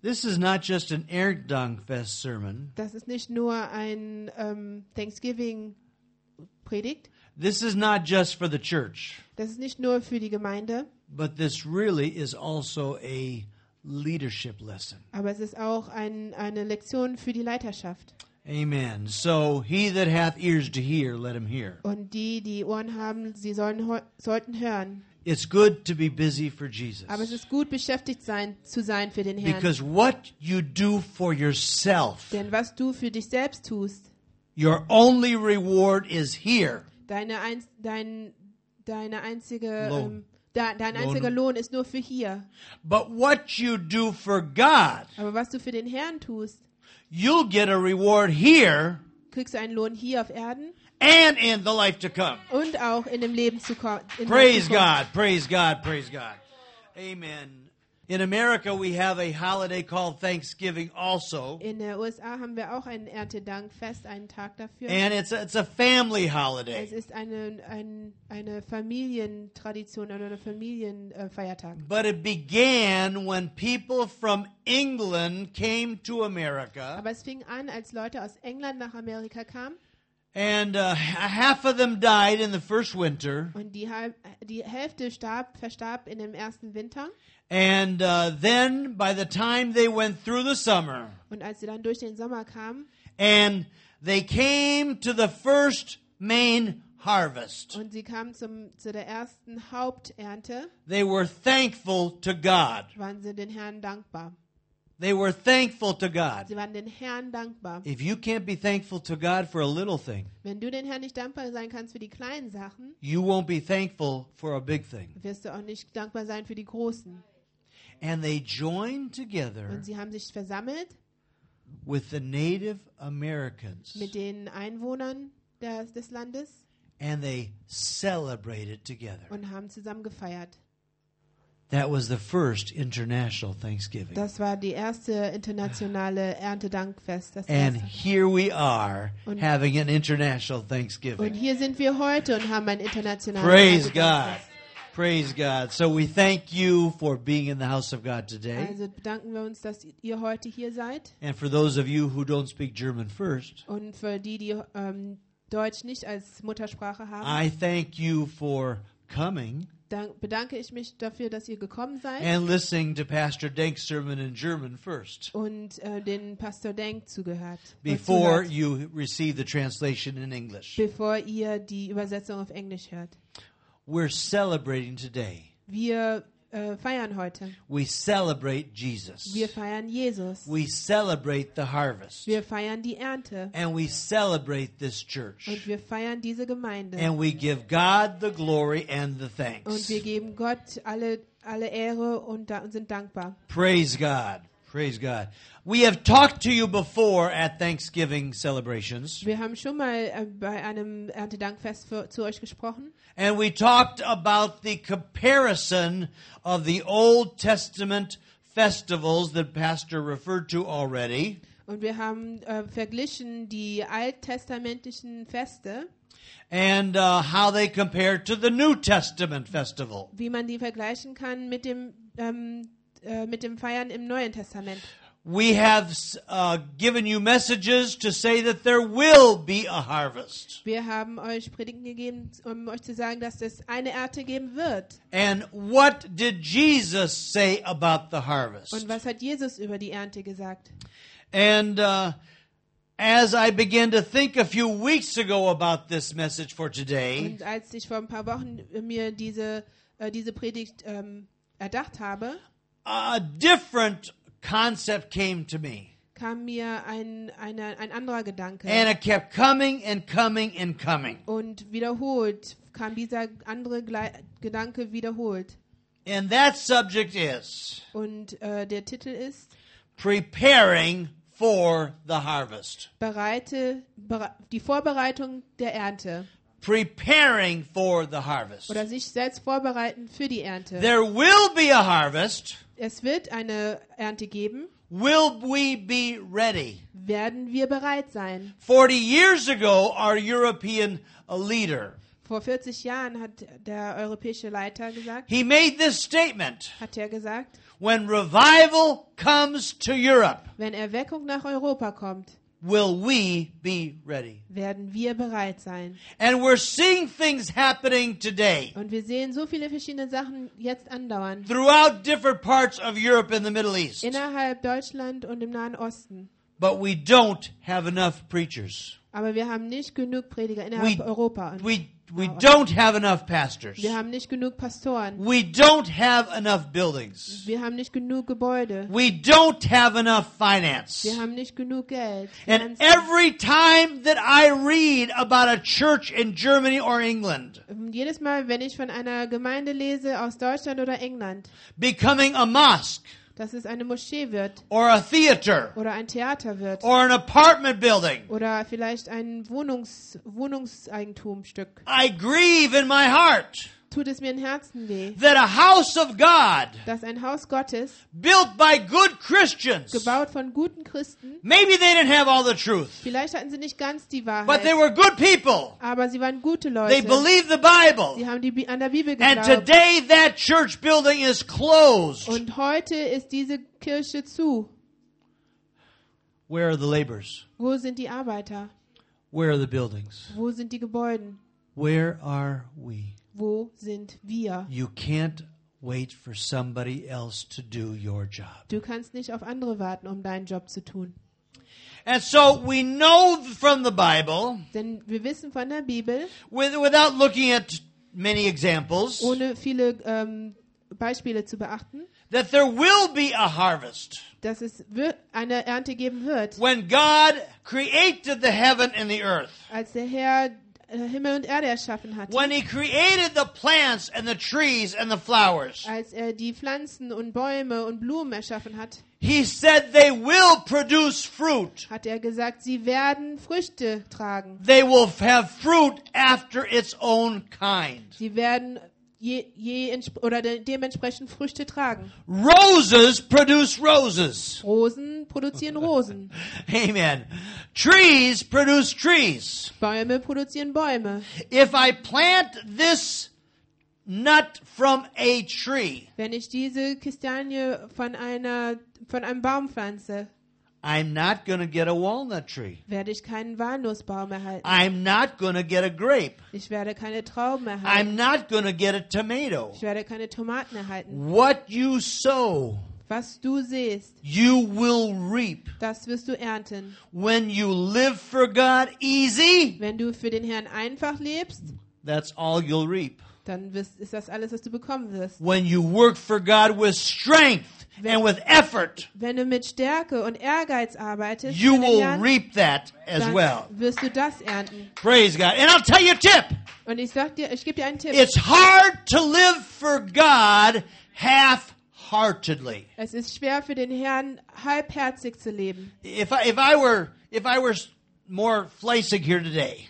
This is not just an Erntedankfest sermon. Das ist nicht nur ein Thanksgiving-Predigt. This is not just for the church. Das ist nicht nur für die Gemeinde. But this really is also a leadership lesson. Aber es ist auch eine Lektion für die Leiterschaft. Amen. So, he that hath ears to hear, let him hear. Und die Ohren haben, sie sollten hören. It's good to be busy for Jesus. Aber es ist gut, beschäftigt zu sein für den Herrn. Because what you do for yourself, Denn was du für dich selbst tust, your only reward is here. dein einziger Lohn. Lohn ist nur für hier. But what you do for God, Aber was du für den Herrn tust, you'll get a reward here kriegst du einen Lohn hier auf Erden and in the life to come. und auch in dem Leben zu kommen. Praise God, praise God, praise God. Amen. In America, we have a holiday called Thanksgiving also. In den USA haben wir auch ein Erntedankfest, einen Tag dafür. And it's a family Es holiday. ist eine Familientradition oder ein Familienfeiertag. But it began when people from England came to America. Aber es fing an, als Leute aus England nach Amerika kamen And half of them died in the first winter. und die Hälfte verstarb in dem ersten Winter. And then by the time they went through the summer, Und als sie dann durch den Sommer kamen and they came to the first main harvest, und sie kamen zu der ersten Haupternte, they were thankful to God. waren sie den Herrn dankbar. They were thankful to God. Sie waren den Herrn dankbar. If you can't be thankful to God for a little thing, Wenn du den Herrn nicht dankbar sein kannst für die kleinen Sachen, you won't be thankful for a big thing. wirst du auch nicht dankbar sein für die großen. And they joined together Und sie haben sich versammelt with the Native Americans, mit den Einwohnern des Landes and they celebrated together. und haben zusammen gefeiert. That was the first international Thanksgiving. Das war die erste internationale Erntedankfest. Das And erste. here we are Und- having an international Und Thanksgiving. hier sind wir heute und haben ein internationales Praise God. Erntedankfest. Praise God. So we thank you for being in the house of God today. Also bedanken wir uns, dass ihr heute hier seid. And for those of you who don't speak German first, Und für die Deutsch nicht als Muttersprache haben, I thank you for coming bedanke ich mich dafür, dass ihr gekommen seid and listening to Pastor Denk's sermon in German first und den Pastor Denk zuhört. before zuhört, you receive the translation in English. bevor ihr die Übersetzung auf Englisch hört. We're celebrating today. Wir feiern heute. We celebrate Jesus. Wir feiern Jesus. We celebrate the harvest. Wir feiern die Ernte. And we celebrate this Und church. wir feiern diese Gemeinde. And we give God the glory and the Und thanks. wir geben Gott alle Ehre und sind dankbar. Praise God. Praise God. We have talked to you before at Thanksgiving celebrations. Wir haben schon mal bei einem Erntedankfest zu euch gesprochen. And we talked about the comparison of the Old Testament festivals that Pastor referred to already. Und wir haben verglichen die alttestamentlichen Feste, And how they compare to the New Testament festival. wie man die vergleichen kann mit dem Feiern im Neuen Testament. We have given you messages to say that there will be a harvest. Wir haben euch Predigten gegeben, um euch zu sagen, dass es eine Ernte geben wird. And what did Jesus say about the harvest? Und was hat Jesus über die Ernte gesagt? And as I began to think a few weeks ago about this message for today, Und als ich vor ein paar Wochen mir diese Predigt erdacht habe, a different concept came to me. kam mir ein anderer Gedanke. And it kept coming and coming and coming. Und wiederholt kam dieser andere Gedanke wiederholt. And that subject is Und der Titel ist preparing for the harvest. Die Vorbereitung der Ernte. Preparing for the harvest. Oder sich selbst vorbereiten für die Ernte. There will be a harvest. Es wird eine Ernte geben. Will we be ready? Werden wir bereit sein? 40 years ago, our European leader Vor 40 Jahren hat der europäische Leiter gesagt, He made this statement. hat er gesagt, When revival comes to Europe, wenn Erweckung nach Europa kommt, will we be ready? werden wir bereit sein. And we're seeing things happening today Und wir sehen so viele verschiedene Sachen jetzt andauern. throughout different parts of Europe and the Middle East. Innerhalb Deutschland und im Nahen Osten. But we don't have enough preachers. Aber wir haben nicht genug Prediger innerhalb Europa. Und We don't have enough pastors. wir haben nicht genug Pastoren. We don't have enough buildings. Wir haben nicht genug Gebäude. We don't have enough finance. Wir haben nicht genug Geld. And every time that I read about a church in Germany or England Jedes Mal, wenn ich von einer Gemeinde lese aus Deutschland oder England, becoming a mosque dass es eine Moschee wird or a theater oder ein Theater wird or an apartment building, oder vielleicht ein Wohnungseigentumstück, I grieve in my heart tut es mir im Herzen weh, that a house of God dass ein Haus Gottes, built by good Christians, gebaut von guten Christen, maybe they didn't have all the truth, vielleicht hatten sie nicht ganz die but they Wahrheit, were good people. aber sie waren gute They Leute. believed the Bible. Sie haben an der Bibel And geglaubt. today that church building is closed. Und heute ist diese Kirche zu. Where are the laborers? Wo sind die Arbeiter? Where are the buildings? Wo sind die Gebäude? Where are we? Wo sind wir? You can't wait for somebody else to do your job. Du kannst nicht auf andere warten, um deinen Job zu tun. And so we know from the Bible, Denn wir wissen von der Bibel, without looking at many examples, ohne viele Beispiele zu beachten, that there will be a harvest. dass es eine Ernte geben wird. When God created the heaven and the earth, Als der Herr Himmel und Erde erschaffen hat, when He created the plants and the trees and the flowers, als er die Pflanzen und Bäume und Blumen erschaffen hat, He said they will produce fruit. hat er gesagt, sie werden Früchte tragen. They will have fruit after its own kind. Sie werden dementsprechend Früchte tragen. Roses produce roses. Rosen produzieren Rosen. Amen. Trees produce trees. Bäume produzieren Bäume. If I plant this nut from a tree, Wenn ich diese Kastanie von einem Baum pflanze, I'm not going to get a walnut tree. werde ich keinen Walnussbaum erhalten. I'm not going to get a grape. Ich werde keine Trauben I'm erhalten. not going to get a tomato. Ich werde keine Tomaten erhalten. What you sow, Was du siehst, you will reap. das wirst du ernten. When you live for God easy, Wenn du für den Herrn einfach lebst, that's all you'll reap. dann ist das alles, was du bekommen wirst. When you work for God with strength and with effort, Wenn du mit Stärke und Ehrgeiz arbeitest, you für den will Herrn, reap that as dann well. wirst du das ernten. Praise God. And I'll tell you a tip. Und ich gebe dir einen Tipp. It's hard to live for God half-heartedly. Es ist schwer für den Herrn halbherzig zu leben. If I were more fleissig here today,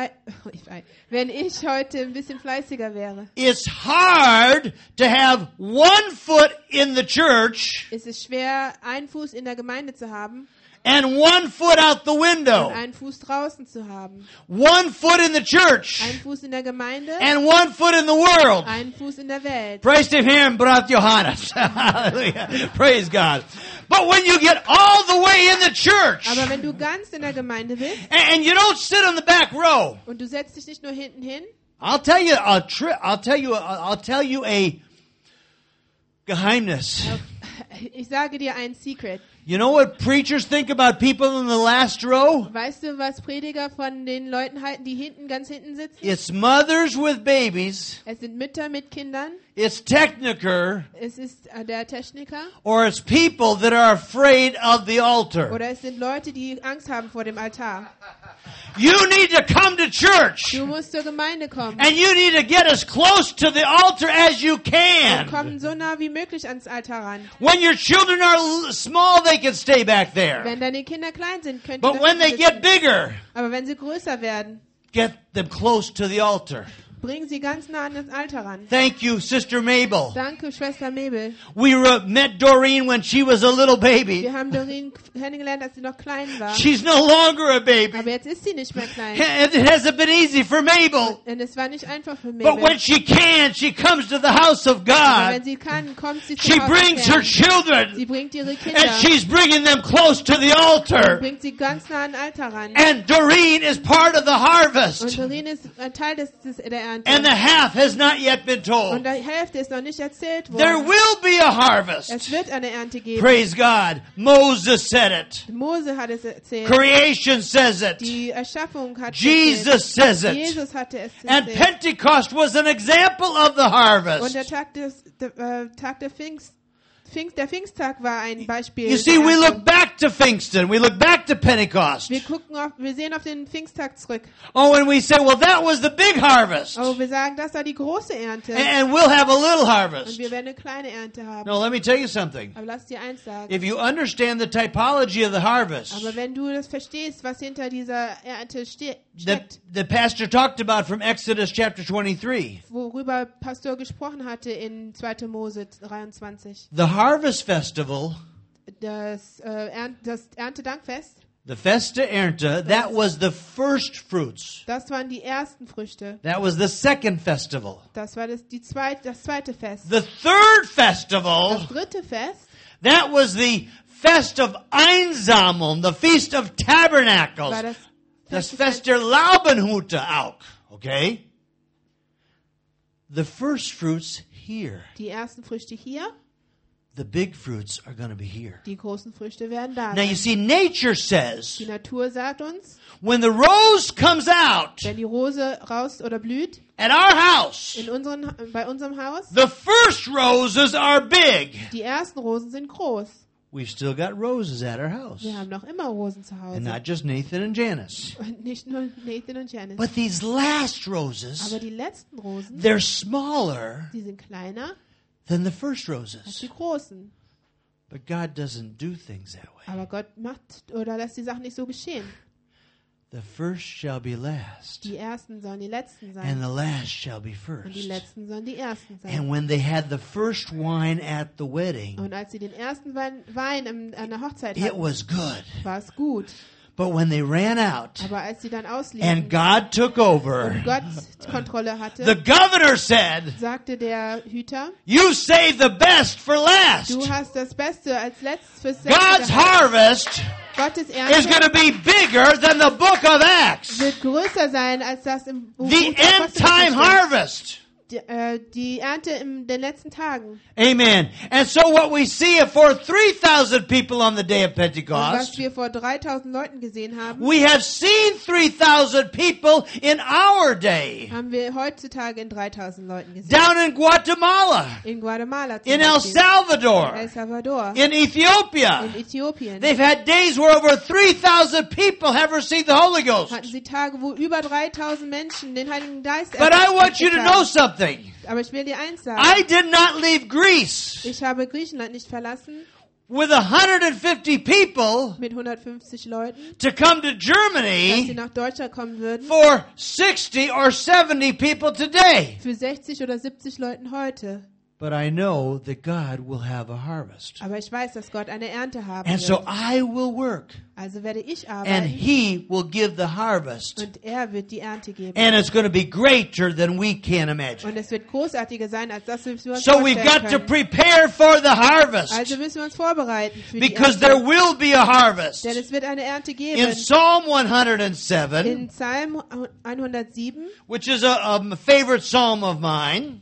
Wenn ich heute ein bisschen fleißiger wäre, it's hard to have one foot in the church ist es schwer, einen Fuß in der Gemeinde zu haben and one foot out the und window. einen Fuß draußen zu haben. One foot in the church Einen Fuß in der Gemeinde, and one foot in the world. einen Fuß in der Welt. Praise to Him, Brat Johannes. Hallelujah. Praise God. But when you get all the way in the church Aber wenn du ganz in der Gemeinde bist and you don't sit on the back row, und du setzt dich nicht nur hinten hin, I'll tell you a Geheimnis. ich sage dir ein Secret. You know what preachers think about people in the last row? Weißt du, was Prediger von den Leuten halten, die ganz hinten sitzen? It's mothers with babies, Es sind Mütter mit Kindern, it's Techniker, es ist der Techniker or it's people that are afraid of the altar. oder es sind Leute, die Angst haben vor dem Altar. You need to come to church. Du musst zur Gemeinde kommen And you need to get as close to the altar as you und can. kommen so nah wie möglich ans Altar ran. When your children are small, they can stay back there. Wenn deine Kinder klein sind, But when they get bigger, aber wenn sie größer werden, get them close to the altar. Bring sie ganz nah an das Alter ran. Thank you, Sister Mabel. Danke, Schwester Mabel. We met Doreen when she was a little baby. Wir haben Doreen kennengelernt, als sie noch klein war. She's no longer a baby. Aber jetzt ist sie nicht mehr klein. And it hasn't been easy for Mabel. Und es war nicht einfach für But Mabel. when she can, she comes to the house of Aber wenn God. sie kann, kommt sie She zum Haus brings des her Herrn. children. Sie bringt ihre And Kinder. she's bringing them close to the altar. Bringt sie ganz nah an den Altar ran. And Doreen is part of the Und harvest. Doreen ist ein Teil der Ernte. And the half has not yet been Und told. die Hälfte ist noch nicht erzählt There worden. will be a harvest. Es wird eine Ernte geben. Praise God. Moses said it. Mose hat es erzählt. Creation says it. Die Erschaffung hat es Jesus erzählt. says it. Jesus hatte es And erzählt. Pentecost was an example of the Und harvest. der Tag der der Pfingsttag war ein Beispiel. You see, der we Ernte. look back to Pfingsten. We look back to Pentecost. Wir sehen auf den Pfingsttag zurück. Oh, and we say, well, that was the big harvest. Aber wir sagen, das war die große Ernte. And we'll have a little Und harvest. wir werden eine kleine Ernte haben. No, let me tell you something. Aber lass dir eins sagen. If you understand the typology of the harvest Aber wenn du das verstehst, was hinter dieser Ernte steckt, the pastor talked about from Exodus chapter 23, worüber Pastor gesprochen hatte in 2. Mose 23, the harvest festival, das Erntedankfest, the Festa Ernte, that was the first fruits. das waren die ersten Früchte. That was the second festival. Das war das zweite Fest. The third festival, Das dritte Fest, that was the Fest of Einsammeln, the Feast of Tabernacles. war das Das Fest Fest der Laubenhütte auch. Okay? The first fruits here. die ersten Früchte hier, The big fruits are going to be here. die großen Früchte werden da Now you sein. see, nature says, Die Natur sagt uns, when the rose comes out wenn die Rose raus oder blüht at our house, bei unserem Haus, the first roses are big. die ersten Rosen sind groß. We've still got roses at our house. Wir haben noch immer Rosen zu And Hause. not just Nathan and Janice. Und nicht nur Nathan und Janice. But these last roses, Aber die letzten Rosen, they're smaller die sind kleiner than the first als roses. die großen. But God doesn't do things that way. Aber Gott macht oder lässt die Sachen nicht so geschehen. The first shall be last, Die ersten sollen die letzten and sein. the last shall be Und die first. letzten sollen die ersten And sein. when they had the first wine at the wedding, Und als sie den ersten Wein an der Hochzeit it hatten, was good. war es gut. But when they ran out Aber als sie dann and ausliefen God took over, und Gott Kontrolle the hatte, governor said, sagte der Hüter, you saved the best for last. du hast das Beste als letztes fürs God's Letzte. harvest Gottes is Ernte going to be bigger than the book of Acts. wird größer sein als das im Buch The der end time Apostelgeschichte. harvest. Die Ernte in den letzten Tagen. Amen. And so what we see for 3,000 people on the day of Und was Pentecost, wir vor 3000 Leuten gesehen haben, we have seen 3,000 people in our day. haben wir heutzutage in 3000 Leuten gesehen. Down in Guatemala, In Guatemala zum in El Beispiel, Salvador, El Salvador, in Ethiopia. in Äthiopien. They've had days where over 3,000 people have received the Holy Ghost. Hatten sie Tage, wo über 3000 Menschen den Heiligen Geist But I want you to know haben. something. Aber ich will dir eins sagen. I did not leave Greece Ich habe Griechenland nicht verlassen with 150 people mit 150 Leuten, to come to dass sie Germany nach Deutschland kommen würden. for 60 or 70 people today. Für 60 oder 70 Leuten heute. But I know that God will have a harvest. Aber ich weiß, dass Gott eine Ernte haben And so wird. I will work, Also werde ich and arbeiten He will give the harvest. und er wird die Ernte geben. And it's going to be greater than we can imagine. Und es wird großartiger sein, als das wir uns So we've vorstellen got to können. prepare for the harvest, Also müssen wir uns vorbereiten für die because Ernte. there will be a harvest. Denn es wird eine Ernte In geben. Psalm 107, In Psalm 107, which is a favorite psalm of mine,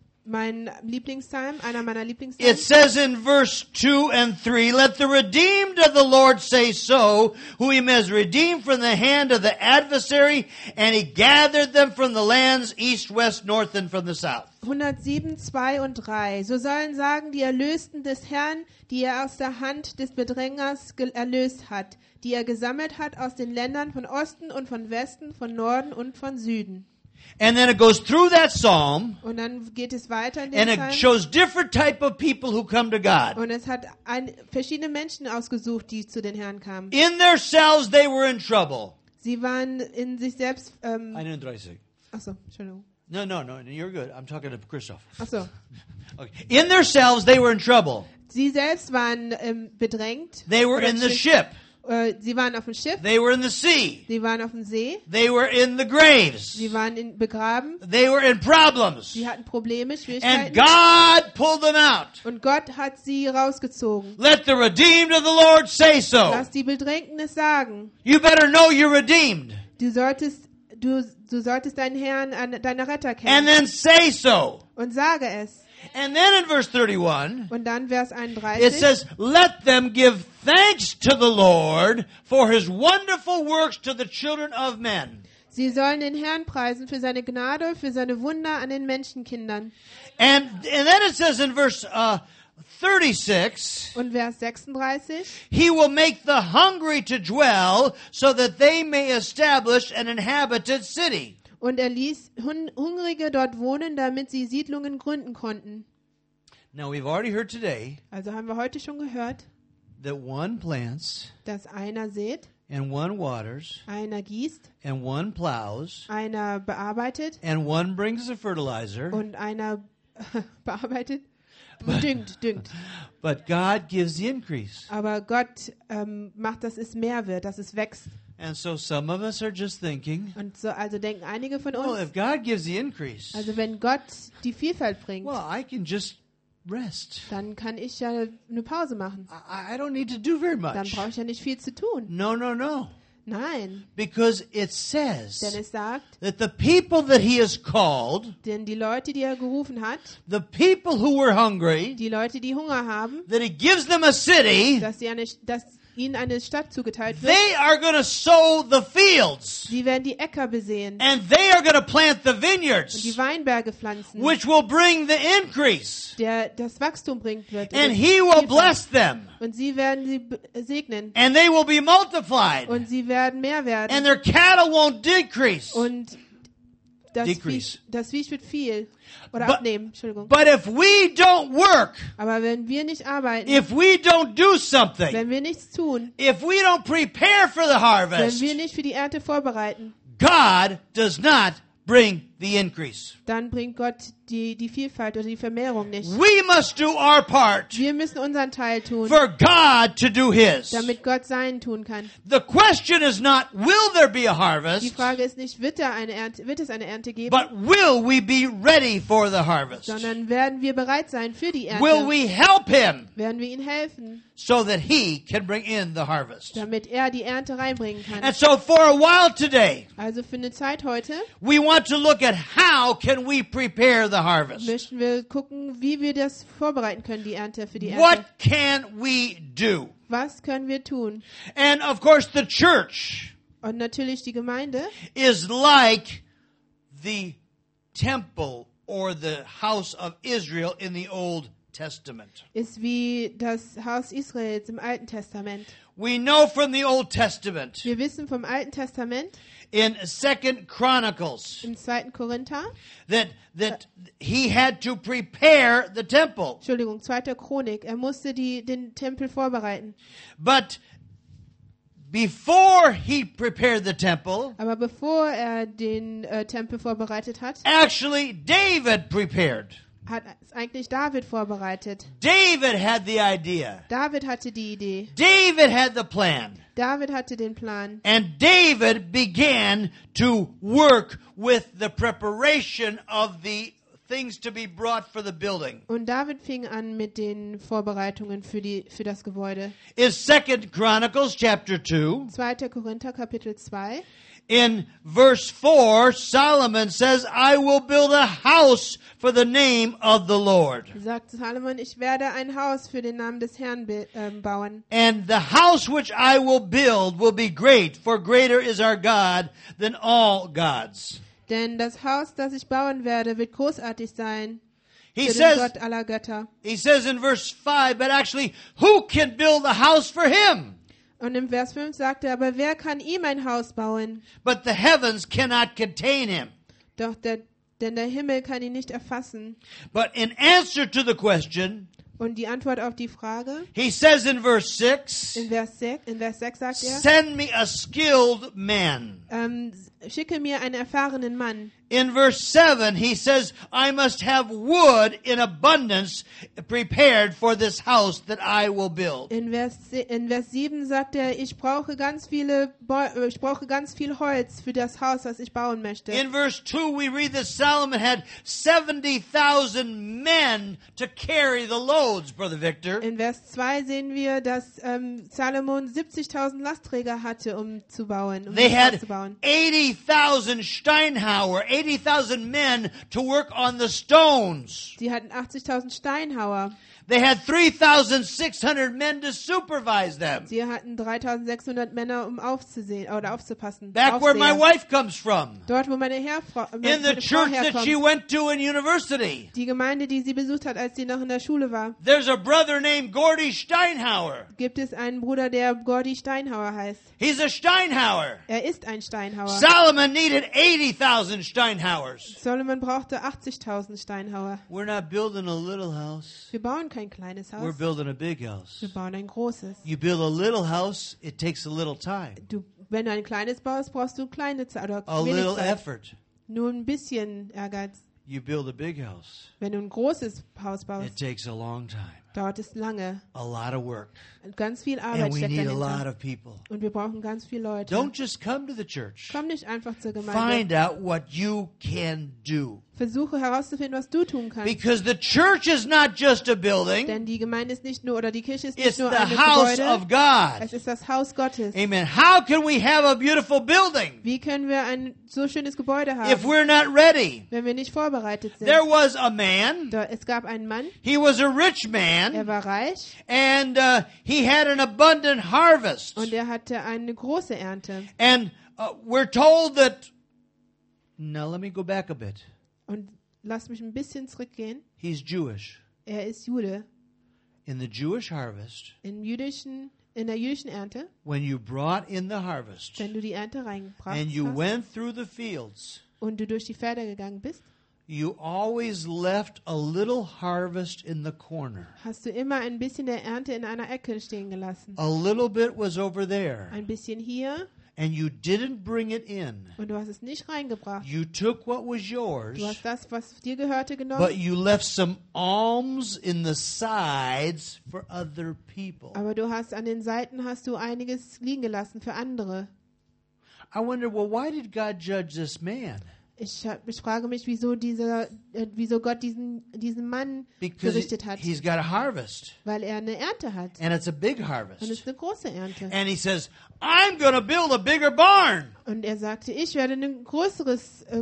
mein Lieblingspsalm, einer meiner it Lieblingspsalms, says in verse 2 and 3, let the redeemed of the Lord say so, who he has redeemed from the hand of the adversary, and he gathered them from the lands east, west, north, and from the south. 107, 2 und 3. So sollen sagen die Erlösten des Herrn, die er aus der Hand des Bedrängers erlöst hat, die er gesammelt hat aus den Ländern von Osten und von Westen, von Norden und von Süden. And then it goes through that psalm, Und dann geht es weiter in and den it Psalm. shows different type of people who come to God. Und es hat verschiedene Menschen ausgesucht, die zu den Herrn kamen. In themselves, they were in trouble. Sie waren in sich selbst, 31. achso, Entschuldigung. No, you're good. I'm talking to Christoph. Ach so. Okay. In themselves, they were in trouble. Sie selbst waren bedrängt. They were Oder in the ship. Sie waren auf dem Schiff. They were in the sea. Sie waren auf dem See. They were in the graves. Sie waren begraben. They were in problems. Sie hatten Probleme, And Schwierigkeiten. God pulled them out. Und Gott hat sie rausgezogen. Let the redeemed of the Lord say so. Lass die Bedrängten es sagen. You better know you're redeemed. Du solltest deinen Herrn, deinen Retter And kennen. then say so. Und sage es. And then in verse 31, Und dann Vers it 31. says, let them give thanks to the Lord for his wonderful works to the children of men. Sie sollen den Herrn preisen für seine Gnade, für seine Wunder an den Menschenkindern. And then it says in verse 36, Und Vers 36. he will make the hungry to dwell so that they may establish an inhabited city. Und er ließ Hungrige dort wohnen, damit sie Siedlungen gründen konnten. Now we've already heard today Also haben wir heute schon gehört, that one plants dass einer sät, and one waters einer gießt, and one plows einer bearbeitet and one brings the fertilizer, und einer bearbeitet und düngt. but God gives the increase. Aber Gott macht, dass es mehr wird, dass es wächst. And so some of us are just thinking, Und so, also denken einige von well, uns, if God gives the increase, also wenn Gott die Vielfalt bringt, well, I can just rest. dann kann ich ja eine Pause machen. I don't need to do very Dann much. brauche ich ja nicht viel zu tun. No. Nein, Because it denn says es sagt, that the people that he has called, denn die Leute, die er gerufen hat, the people who were hungry, die Leute, die Hunger haben, that he gives them a city, dass ihnen eine Stadt zugeteilt wird, they are going to sow the fields. sie werden die Äcker besehen And they are going to plant the und die vineyards, Weinberge pflanzen, which will bring the increase. der das Wachstum bringt wird. And he will bless them. Und sie werden sie segnen. And they will be multiplied. Und sie werden mehr werden. And their cattle won't decrease. Und das Decrease. Vieh wird viel. Oder But- abnehmen, Entschuldigung. But if we don't work, Aber wenn wir nicht arbeiten, if we don't do something, wenn wir nichts tun, if we don't prepare for the wenn harvest, wir nicht für die Ernte vorbereiten, God does not bring the increase. dann bringt Gott die Vielfalt oder die Vermehrung nicht. We must do our part Wir müssen unseren Teil tun, for God to do his. damit Gott seinen tun kann. The question is not, will there be a Die harvest, Frage ist nicht, wird es eine Ernte geben, but will we be ready for the harvest? sondern werden wir bereit sein für die Will Ernte? we help him Werden wir ihm helfen, so that he can bring in the harvest? damit er die Ernte reinbringen kann? And so for a while today, Also für eine Zeit heute we want to look at how can we prepare the harvest? möchten wir gucken, wie wir das vorbereiten können, die Ernte für die Ernte. What can we do? Was können wir tun? And of course the church Und natürlich die Gemeinde is like the temple or the house of Israel in the Old Testament. ist wie das Haus Israels im Alten Testament. We know from the Old Testament Wir wissen vom Alten Testament in 2 Chronicles im 2. Korinther, that he had to prepare the temple. 2. Chronik, er musste den Tempel vorbereiten. But before he prepared the temple, Aber bevor er den Tempel vorbereitet hat, actually David prepared. hat es eigentlich David vorbereitet. David had the idea. David hatte die Idee. David had the plan. David hatte den Plan. And David began to work with the preparation of the things to be brought for the building. Und David fing an mit den Vorbereitungen für das Gebäude. In 2 Chronicles chapter 2, 2. Korinther Kapitel 2. in verse 4, Solomon says, I will build a house for the name of the Lord. Sagt Salomon, ich werde ein Haus für den Namen des Herrn bauen. And the house which I will build will be great, for greater is our God than all gods. Denn das Haus, das ich bauen werde, wird großartig sein. He Für den says, Gott aller Götter. he says in verse 5, but actually, who can build a house for him? Und im Vers 5 sagt er, aber wer kann ihm ein Haus bauen? But the heavens cannot contain him. Doch denn der Himmel kann ihn nicht erfassen. But in answer to the question, Und die Antwort auf die Frage, he says in verse 6, in Vers 6 sagt er, send me a skilled man. Schicke mir einen erfahrenen Mann. In verse 7, he says, I must have wood in abundance prepared for this house that I will build. In Vers 7 sagt er, ich brauche ganz viel Holz für das Haus, das ich bauen möchte. In verse 2, we read that Solomon had 70,000 men to carry the loads, Brother Victor. In Vers 2 sehen wir, dass Salomon 70.000 Lastträger hatte, um zu bauen, um They das Haus had zu bauen. 80,000 Steinhauer, 80,000 men to work on the stones. Sie hatten 80.000 Steinhauer. They had 3,600 men to supervise them. Sie hatten 3.600 Männer, um aufzusehen oder aufzupassen. Back where my Aufseher. wife comes from. Dort, wo meine In the Frau church that she herkommt. went to in university. Die Gemeinde, die sie besucht hat, als sie noch in der Schule war. There's a brother named Gordy Steinhauer. Gibt es einen Bruder, der Gordy Steinhauer heißt. He's a Steinhauer. Er ist ein Steinhauer. Solomon needed 80,000 Steinhauers. Solomon brauchte 80.000 Steinhauer. We're not building a little house. Wir bauen kein kleines We're Haus. building a big house. Wir bauen ein großes. You build a little house, it takes a little time, Wenn du ein kleines baust, brauchst du kleine Zeit oder a wenig little Zeit. effort. Nur ein bisschen Ehrgeiz. You build a big house, Wenn du ein großes Haus it baust, takes a long time, dauert es lange. a lot of work, Und ganz viel Arbeit and we steckt need a lot dahinter. of people. Und wir brauchen ganz viele Leute. Don't just come to the church. Komm nicht einfach zur Gemeinde. Find out what you can do. Versuche herauszufinden, was du tun kannst. Because the church is not just a building, Denn die Gemeinde ist nicht nur, oder die Kirche ist it's nicht nur the ein house Gebäude. of God. Es ist das Haus Gottes. Amen. How can we have a beautiful building Wie können wir ein so schönes Gebäude if haben, we're not ready? wenn wir nicht vorbereitet sind? There was a man, Es gab einen Mann, he was a rich er man, war reich and he had an abundant harvest. und er hatte eine große Ernte. And we're told that, now let me go back a bit. Und lass mich ein bisschen zurückgehen. He's Jewish. Er ist Jude. In the Jewish harvest, In der jüdischen Ernte, when you brought in the harvest wenn du die Ernte reingebracht and you hast went through the fields, und du durch die Felder gegangen bist, you always left a little harvest in the corner. hast du immer ein bisschen der Ernte in einer Ecke stehen gelassen. A little bit was over there, Ein bisschen hier and you didn't bring it in. und du hast es nicht reingebracht. You took what was yours, Du hast das, was dir gehörte, but genommen, you left some alms in the sides for other people. aber du hast an den Seiten hast du einiges liegen gelassen für andere. I wonder, well, why did God judge this man? Ich frage mich, wieso Gott diesen Mann Because gerichtet hat. he's got a harvest, Weil er eine Ernte hat. and it's a big Und es harvest. ist eine große Ernte. And he says, I'm going to build a bigger barn. Und er sagte, ich werde eine größere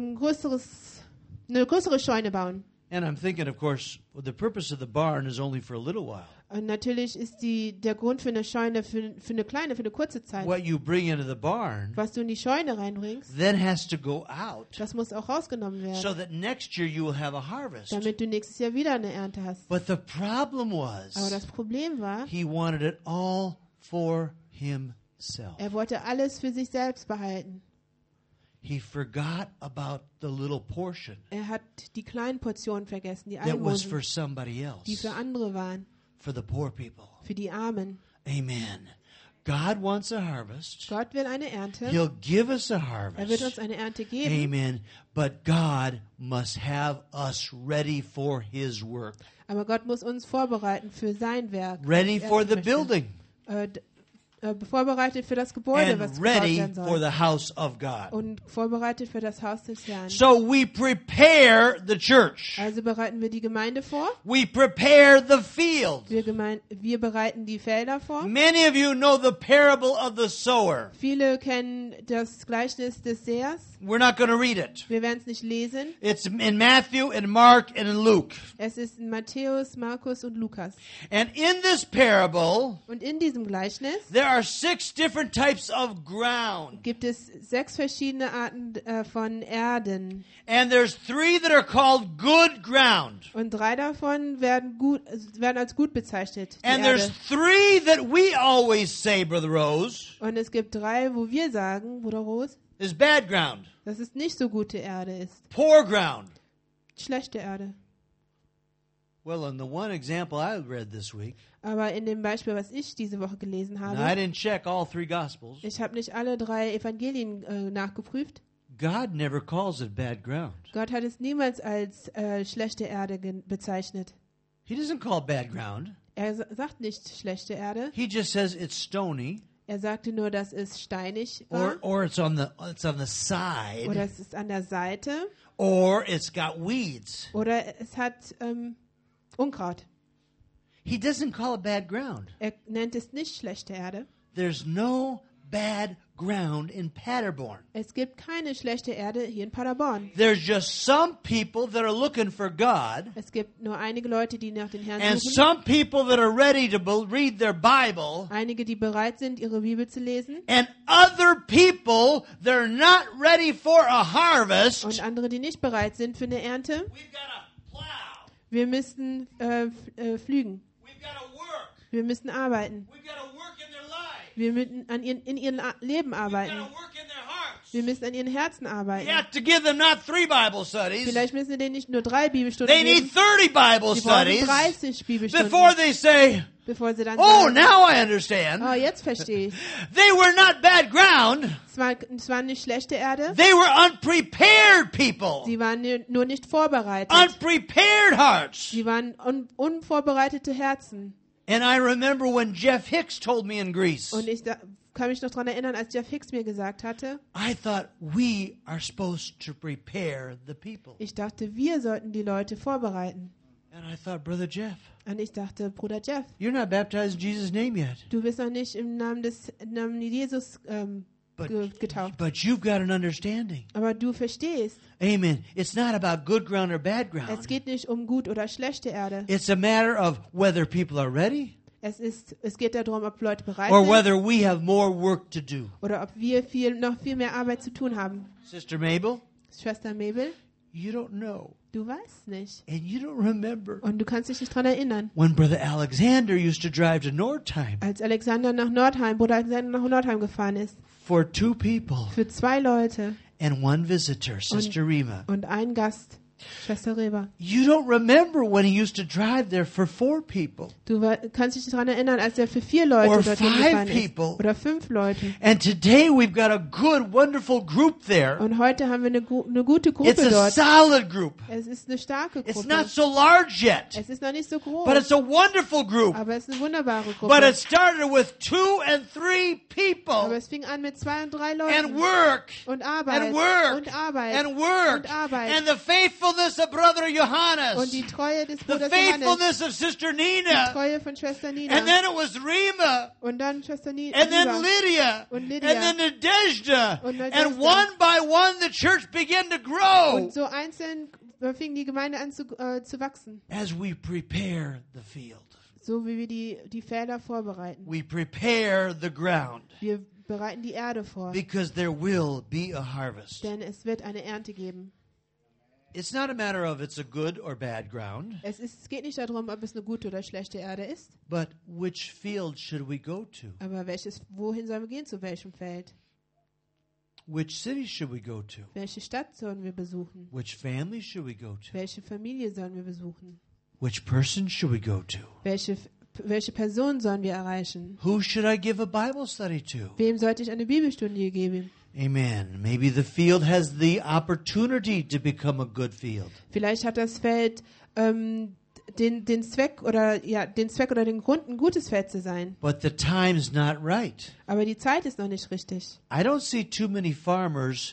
Scheune bauen. And I'm thinking, of course, well, the purpose of the barn is only for a little while. Und natürlich ist der Grund für eine Scheune für eine kurze Zeit. What you bring into the barn Was du in die Scheune reinbringst, then has to go out das muss auch rausgenommen werden, so that next year you will have a harvest. damit du nächstes Jahr wieder eine Ernte hast. But the problem Aber was das Problem war, he wanted it all for himself. er wollte alles für sich selbst behalten. He forgot about the little portion Er hat die kleinen Portionen vergessen, die that was for Almosen, somebody else, die für andere waren, for the poor people. für die Armen. Amen. God wants a harvest. Gott will eine Ernte. He'll give us a Er wird uns harvest. eine Ernte geben. Amen. But God must have us ready for His work, Aber Gott muss uns vorbereiten für sein Werk. ready was er for the möchte. building, Vorbereitet für das Gebäude, was and gebaut ready werden for soll. the house of God. Und vorbereitet für das Haus des Herrn. So we prepare the church. Also bereiten wir die Gemeinde vor. We prepare the field. Wir bereiten die Felder vor. Many of you know the parable of the sower. Viele kennen das Gleichnis des Säers. We're not going to read it. Wir werden es nicht lesen. It's in Matthew and Mark and in Luke. Es ist in Matthäus, Markus und Lukas. And in this parable, Und in diesem Gleichnis there are 6 different types of ground. gibt es 6 verschiedene Arten von Erden. And there's 3 that are called good ground. Und 3 davon werden als gut bezeichnet. Die And Erde. there's 3 that we always say, Brother Rose, Und es gibt 3, wo wir sagen, Bruder Ros, is bad ground, dass es nicht so gute Erde ist. poor ground. Schlechte Erde. Well, in the one example I read this week, Aber in dem Beispiel, was ich diese Woche gelesen and I habe, didn't check all 3 Gospels, ich habe nicht alle 3 Evangelien nachgeprüft. God never calls it bad ground. Gott hat es niemals als schlechte Erde bezeichnet. He doesn't call it bad ground. Er sagt nicht schlechte Erde. He just says it's stony, Er sagte nur, dass es steinig war. or it's on the side, Oder es ist an der Seite. or it's got weeds. Oder es hat Unkraut. He doesn't call it bad ground. Er nennt es nicht schlechte Erde. There's no bad ground in Paderborn. Es gibt keine schlechte Erde hier in Paderborn. There's just some people that are looking for God, Es gibt nur einige Leute, die nach den Herrn and suchen. some people that are ready to read their Bible, Einige, die bereit sind, ihre Bibel zu lesen. and other people that are not ready for a harvest. Und andere, die nicht bereit sind für eine Ernte. We've got to plow. Wir müssen pflügen. We've got to work. Wir müssen arbeiten. We've got to work in their life. Wir müssen in ihrem Leben We've arbeiten. got to work in their hearts. Wir müssen an ihren Herzen You arbeiten. have to give them not 3 Bible studies. Vielleicht müssen wir denen nicht nur 3 Bibelstunden They need geben. 30 Bible Sie brauchen studies 30 Bibelstunden, before they say, bevor sie dann oh, sagen, now I understand. oh, jetzt verstehe ich. They were not bad ground. Es war nicht schlechte Erde. They were unprepared people. Sie waren nur nicht vorbereitet. Unprepared hearts. Sie waren unvorbereitete Herzen. And I remember when Jeff Hicks told me in Greece, Und ich kann mich noch daran erinnern, als Jeff Hicks mir gesagt hatte, I thought we are supposed to prepare the people. ich dachte, wir sollten die Leute vorbereiten. And I thought, Brother Jeff, Und ich dachte, Bruder Jeff, you're not baptized in Jesus' name yet. du bist noch nicht im Namen Jesus getauft. But you've got an understanding. Aber du verstehst, Amen. It's not about good ground or bad es ground. geht nicht um gut oder schlechte Erde. It's a matter of whether people are ready Es geht darum, ob Leute bereit or sind whether we have more work to do. oder ob wir noch viel mehr Arbeit zu tun haben. Sister Mabel, Schwester Mabel, you don't know du weißt nicht. and you don't remember Und du kannst dich nicht daran erinnern. when Brother Alexander used to drive to Nordheim Als Bruder Alexander nach Nordheim gefahren ist, for 2 people für 2 Leute and 1 visitor, Sister Rima. und einen Gast, Schwester Reba. You don't remember when he used to drive there for 4 people. Du kannst dich daran erinnern, als er für 4 Leute Or dorthin 5 gefahren ist. people. Oder 5 Leute. And today we've got a good, wonderful group there. Und heute haben wir eine gute It's Gruppe a dort. solid group. Es ist eine starke It's Gruppe. not so large yet, Es ist noch nicht so groß, but it's a wonderful group. aber es ist eine wunderbare But it Gruppe. started with 2 and 3 Aber people es fing an mit 2 und 3 and Leuten. work Und Arbeit. and work Und Arbeit. and work Und Arbeit. and the faithfulness of Brother Und Johannes, die Treue des the Bruders Johannes. faithfulness of Sister Die Nina, Treue von Schwester Nina. and then it was Rima, Und dann Schwester Nina. and then Lydia, Und and Lydia. then Nadezhda, Und Nadezhda. and one by one the church began to grow Und so einzeln fing die Gemeinde an zu wachsen. as we prepare the field. So wie wir die Felder vorbereiten. We prepare the ground Wir bereiten die Erde vor. because there will be a harvest. Denn es wird eine Ernte geben. It's not a matter of it's a good or bad ground, Es geht nicht darum, ob es eine gute oder schlechte Erde ist. but which field should we go to? Aber wohin sollen wir gehen, zu welchem Feld? Which city should we go to? Welche Stadt sollen wir besuchen? Which family should we go to? Welche Familie sollen wir besuchen? Which person should we go to? Welche Person sollen wir erreichen? Who should I give a Bible study to? Wem sollte ich eine Bibelstunde geben? Amen. Maybe the field has the opportunity to become a good field. Vielleicht hat das Feld den Zweck oder den Grund, ein gutes Feld zu sein. But the time's not right. Aber die Zeit ist noch nicht richtig. I don't see too many farmers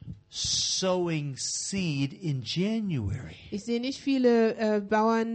sowing seed in January. Ich sehe nicht viele Bauern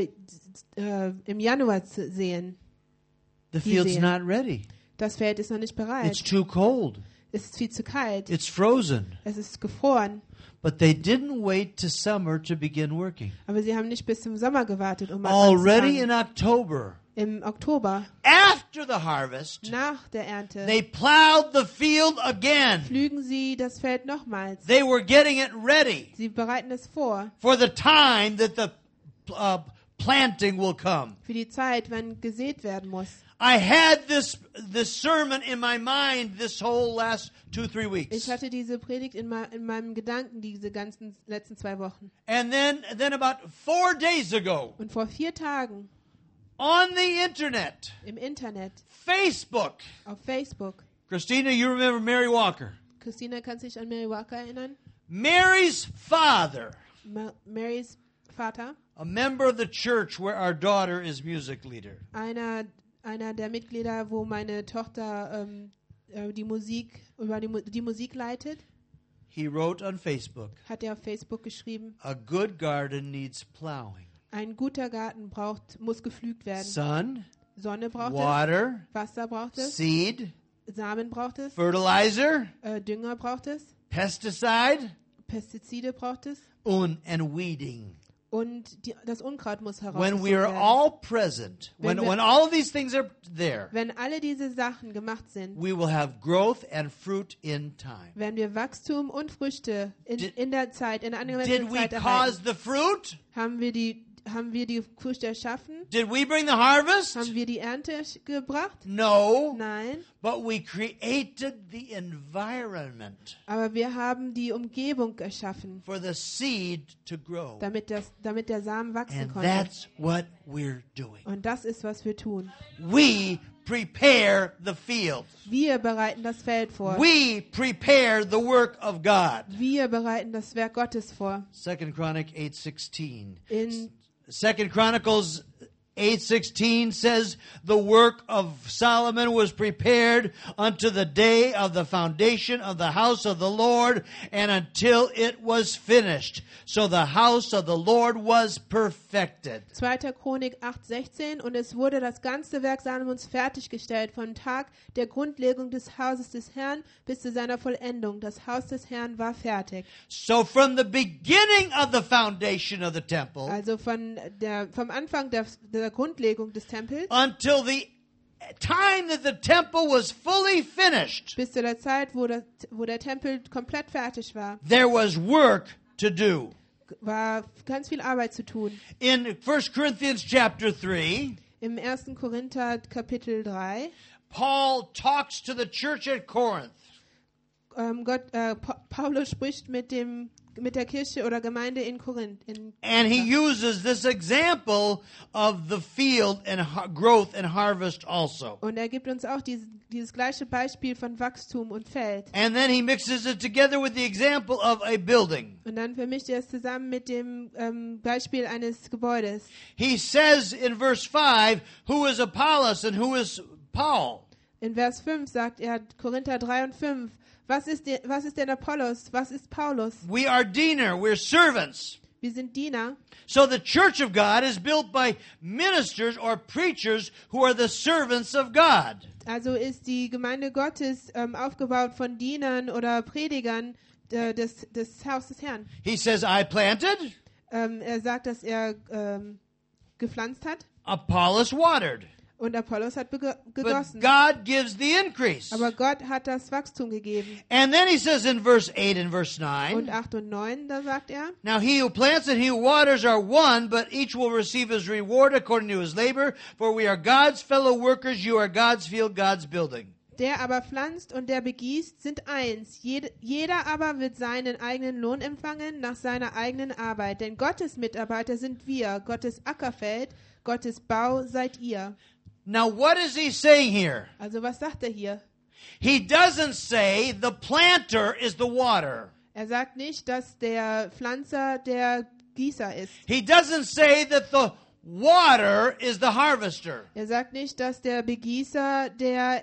im Januar zu sehen. The field's sehen. not ready. Das Feld ist noch nicht bereit. It's too cold. Es ist viel zu kalt. It's frozen. Es ist gefroren. But they didn't wait to summer to begin working. Aber sie haben nicht bis zum Sommer gewartet, um Already anzufangen. in October, Im Oktober, after the harvest, nach der Ernte, they plowed the field again. pflügen sie das Feld nochmals. They were getting it ready Sie bereiten es vor for the time that the planting will come. für die Zeit, wenn gesät werden muss. I had this sermon in my mind this whole last 2-3 weeks. Ich hatte diese Predigt in meinem Gedanken diese ganzen letzten 2 Wochen. And then about 4 days ago, Und vor 4 Tagen on the internet, im Internet, Facebook, auf Facebook, Christina, you remember Mary Walker? Christina kann sich an Mary Walker erinnern. Mary's father, Marys Vater, a member of the church where our daughter is music leader. einer der Mitglieder, wo meine Tochter die Musik leitet, He wrote on Facebook, hat er auf Facebook geschrieben, a good garden needs plowing. ein guter Garten muss gepflügt werden. Sun, Sonne braucht water, es, Wasser braucht es, seed, Samen braucht es, fertilizer, Dünger braucht es, pesticide, Pestizide braucht es and weeding. und das Unkraut muss When herausgezogen we are werden. all present, when all of these things are there, Wenn alle diese Sachen gemacht sind, we will have growth and fruit in time. werden wir Wachstum und Früchte in der Zeit, in einer Did angemessenen we Zeit cause erhalten. the fruit? Haben wir die Früchte erschaffen? Did we bring the harvest? Haben wir die Ernte gebracht? No, Nein. but we created the environment Aber wir haben die Umgebung erschaffen, for the seed to grow. damit der Samen wachsen And konnte. that's what we're doing. Und das ist, was wir tun. We prepare the field. Wir bereiten das Feld vor. We prepare the work of God. Wir bereiten das Werk Gottes vor. 2 Chronic 8:16. In 2 Chronicles 8:16 says, the work of Solomon was prepared unto the day of the foundation of the house of the Lord and until it was finished. So the house of the Lord was perfected. 2. Chronik 8,16 und es wurde das ganze Werk Salomons fertiggestellt vom Tag der Grundlegung des Hauses des Herrn bis zu seiner Vollendung. Das Haus des Herrn war fertig. So from the beginning of the foundation of the temple Also vom Anfang der Grundlegung des Tempels until the time that the temple was fully finished, bis zu der Zeit, wo der Tempel komplett fertig war, there was work to do. war ganz viel Arbeit zu tun. In 1 Corinthians chapter 3, Im 1. Korinther Kapitel 3, Paul talks to the church at Corinth. Paulus spricht mit der Kirche oder Gemeinde in Korinth. And he uses this example of the field and growth and harvest also. Und er gibt uns auch dieses gleiche Beispiel von Wachstum und Feld. And then he mixes it together with the example of a building. Und dann vermischt er es zusammen mit dem Beispiel eines Gebäudes. He says in verse 5, who is Apollos and who is Paul? In Vers 5 sagt er, Korinther 3 und 5, was ist denn Apollos? Was ist Paulus? We are diener, we're servants. Wir sind Diener. So the church of God is built by ministers or preachers who are the servants of God. Also ist die Gemeinde Gottes aufgebaut von Dienern oder Predigern des Hauses des Herrn. He says, I planted, Er sagt, dass er gepflanzt hat Apollos watered, und Apollos hat but gegossen. God gives the increase. Aber Gott hat das Wachstum gegeben. And then he says in verse 8 and verse Und 9, 8 und 9, da sagt er, now he who plants and he who waters are one, but each will receive his reward according to his labor, for we are God's fellow workers, you are God's field, God's building. der aber pflanzt und der begießt, sind eins. Jeder aber wird seinen eigenen Lohn empfangen nach seiner eigenen Arbeit. Denn Gottes Mitarbeiter sind wir, Gottes Ackerfeld, Gottes Bau seid ihr. Now what is he saying here? Also was sagt er hier? He doesn't say the planter is the water. Er sagt nicht, dass der Pflanzer der Gießer ist. He doesn't say that the water is the harvester. Er sagt nicht, dass der Begießer der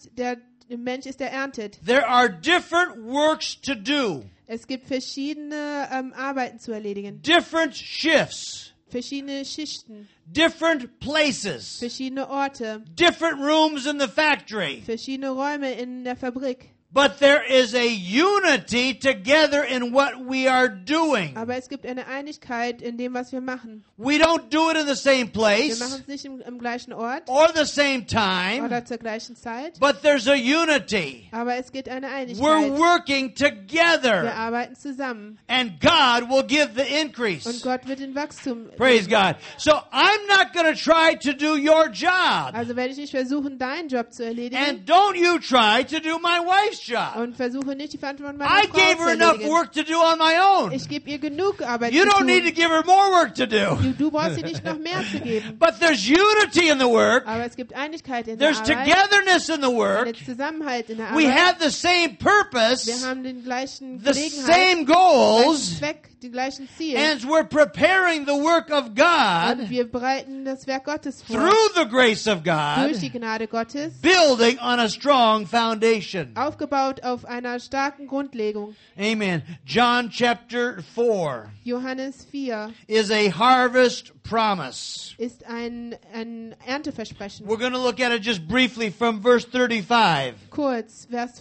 Mensch ist, der erntet. There are different works to do, Es gibt verschiedene Arbeiten zu erledigen, different shifts, verschiedene Schichten, different places, verschiedene Orte, different rooms in the factory. verschiedene Räume in der Fabrik. But there is a unity together in what we are doing. Aber es gibt eine Einigkeit in dem, was wir machen. We don't do it in the same Wir place machen es nicht im gleichen Ort or the same time, oder zur gleichen Zeit, but there's a unity. aber es gibt eine We're Einigkeit. working Wir together, arbeiten zusammen and God will give the und increase. Gott wird den Wachstum. Praise God. So I'm not going to try to do your job, Also werde ich nicht versuchen, deinen Job zu erledigen and don't you try to do my wife's job. Und versuche nicht die Verantwortung meiner I Frau gave zu her enough erledigen. work to do on my own. Ich gebe ihr genug Arbeit You zu don't need to tun. give her more work to do. Du brauchst ihr nicht noch mehr zu geben. But there's unity in the work. Aber es gibt Einigkeit in der There's Arbeit. togetherness in the work. Eine Zusammenhalt in der We Arbeit. have the same Wir purpose, haben den gleichen the Gelegenheit, same den goals, Zweck, die gleichen Ziele. and we're preparing the work of Und God wir bereiten das Werk Gottes vor. through the grace of Durch die God, Gnade Gottes. building on a strong foundation. Aufgebaut auf einer starken Grundlegung. Amen. John chapter 4 Johannes 4 is a harvest promise. ist ein Ernteversprechen. We're going to look at it just briefly from verse 35. Kurz, Vers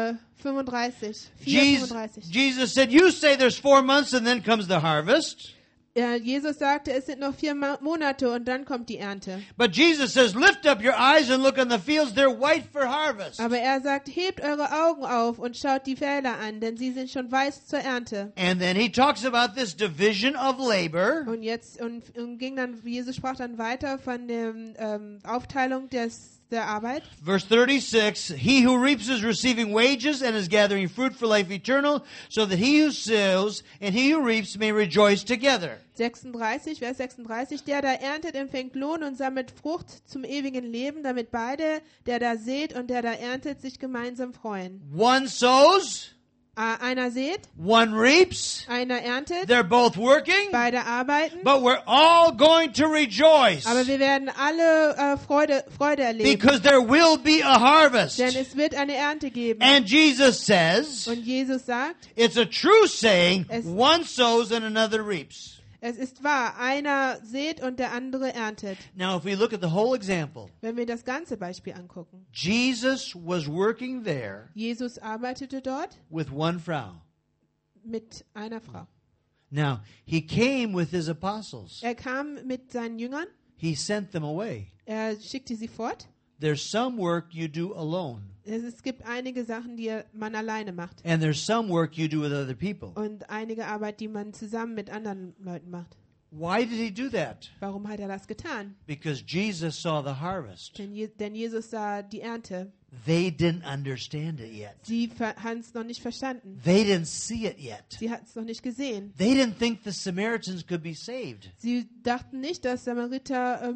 35. 4, Jesus, 35. Jesus said, you say there's 4 months and then comes the harvest. Jesus sagte, es sind noch 4 Monate und dann kommt die Ernte. But Jesus says, lift up your eyes and look on the fields. They're white for harvest. Aber er sagt, hebt eure Augen auf und schaut die Felder an, denn sie sind schon weiß zur Ernte. And then he talks about this division of labor. Und jetzt ging dann, Jesus sprach dann weiter von der Aufteilung der Arbeit. Verse 36, he who reaps is receiving wages and is gathering fruit for life eternal, so that he who sows and he who reaps may rejoice together. 36, Vers 36, der da erntet, empfängt Lohn und sammelt Frucht zum ewigen Leben, damit beide, der da sät und der da erntet, sich gemeinsam freuen. One sows, Einer sät, one reaps. einer erntet, They're both working, beide arbeiten, but we're all going to rejoice aber wir werden alle Freude erleben, because there will be a harvest. denn es wird eine Ernte geben. And Jesus says, Und Jesus sagt, it's a true saying, Es- one sows and another reaps. es ist wahr, einer sät und der andere erntet. Now, if we look at the whole example, Wenn wir das ganze Beispiel angucken. Jesus was working there Jesus arbeitete dort with one Frau. mit einer Frau. Now, he came with his apostles. Er kam mit seinen Jüngern, He sent them away. er schickte sie fort. There's some work you do alone, Es gibt einige Sachen, die man alleine macht. and there's some work you do with other people. Und einige Arbeit, die man zusammen mit anderen Leuten macht. Why did he do that? Warum hat er das getan? Because Jesus saw the harvest. Denn Jesus sah die Ernte. They didn't understand it yet. Sie haben es noch nicht verstanden. They didn't see it yet. Sie hatten es noch nicht gesehen. They didn't think the Samaritans could be saved, Sie dachten nicht, dass Samariter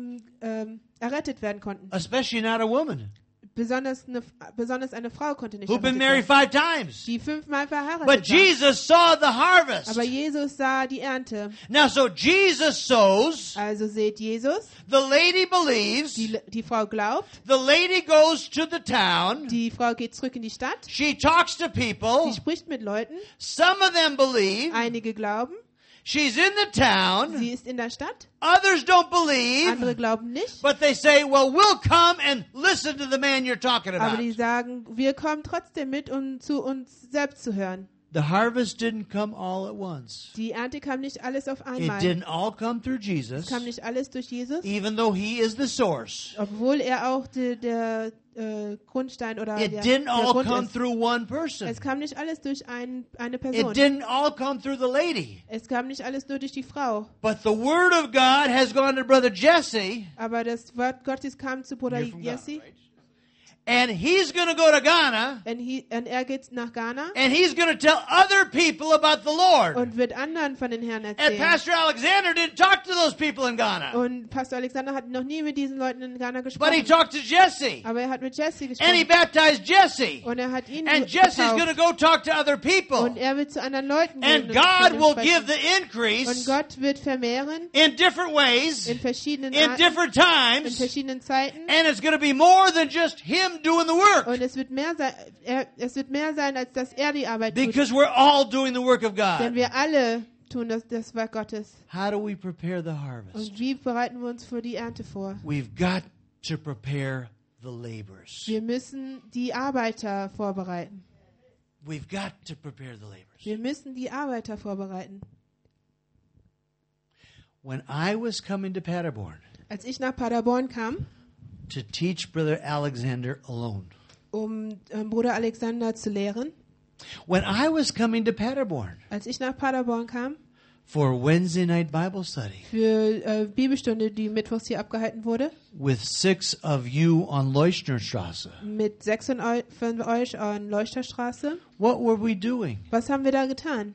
errettet werden konnten. especially not a woman Besonders eine Frau konnte nicht who'd been errettet married werden, 5 times. die 5-mal verheiratet But war. Jesus saw the harvest. Aber Jesus sah die Ernte. Now, so Jesus sows, Also seht Jesus, the lady believes, die Frau glaubt, the lady goes to the town, die Frau geht zurück in die Stadt, she talks to people, sie spricht mit Leuten, some of them believe, einige glauben, she's in the town, sie ist in der Stadt, others don't andere believe, glauben nicht, but they say, well, we'll come and listen to the man you're talking aber about. die sagen, wir kommen trotzdem mit, um zu uns selbst zu hören. The harvest didn't come all at once. Die Ernte kam nicht alles auf It einmal. didn't all come through Jesus, Es kam nicht alles durch Jesus, even though he is the source. obwohl er auch der Grundstein oder It der didn't all Grund come ist. through one person. Es kam nicht alles durch eine It Person. didn't all come through the lady. Es kam nicht alles nur durch die Frau. But the word of God has gone to Brother Jesse, Aber das Wort Gottes kam zu Bruder You're from Ghana, Jesse. right? and he's going to go to Ghana, Und er geht nach Ghana and he's going to tell other people about the Lord. und wird anderen von den Herrn And erzählen. Pastor Alexander didn't talk to those people in Ghana, Und Pastor Alexander hat noch nie mit diesen Leuten in Ghana but he gesprochen. talked to Jesse, Aber er hat mit Jesse and he gesprochen. baptized Jesse. Und er hat ihn And Jesse's going to getauft. go talk to other people. Und er wird zu anderen Leuten gehen. And und God von ihnen will sprechen. give the Und increase Gott wird vermehren in different ways, in verschiedenen in Arten, different in times, verschiedenen Zeiten. and it's going to be more than just him doing the work, Und es wird mehr sein, als dass er die Arbeit tut. because we're all doing the work of Denn God. wir alle tun das Werk Gottes. How do we prepare the harvest? Und wie bereiten wir uns für die Ernte vor? We've got to prepare the laborers. Wir müssen die Arbeiter vorbereiten. We've got to prepare the laborers. Wir müssen die Arbeiter vorbereiten. When I was coming to Paderborn Als ich nach Paderborn kam, to teach Brother Alexander alone, um Bruder Alexander zu lehren, when I was coming to Paderborn, als ich nach Paderborn kam, for Wednesday night Bible study für Bibelstunde, die mittwochs hier abgehalten wurde, with 6 of you on Leuchnerstraße. mit 6 von euch an Leuchterstraße. What were we doing Was haben wir da getan,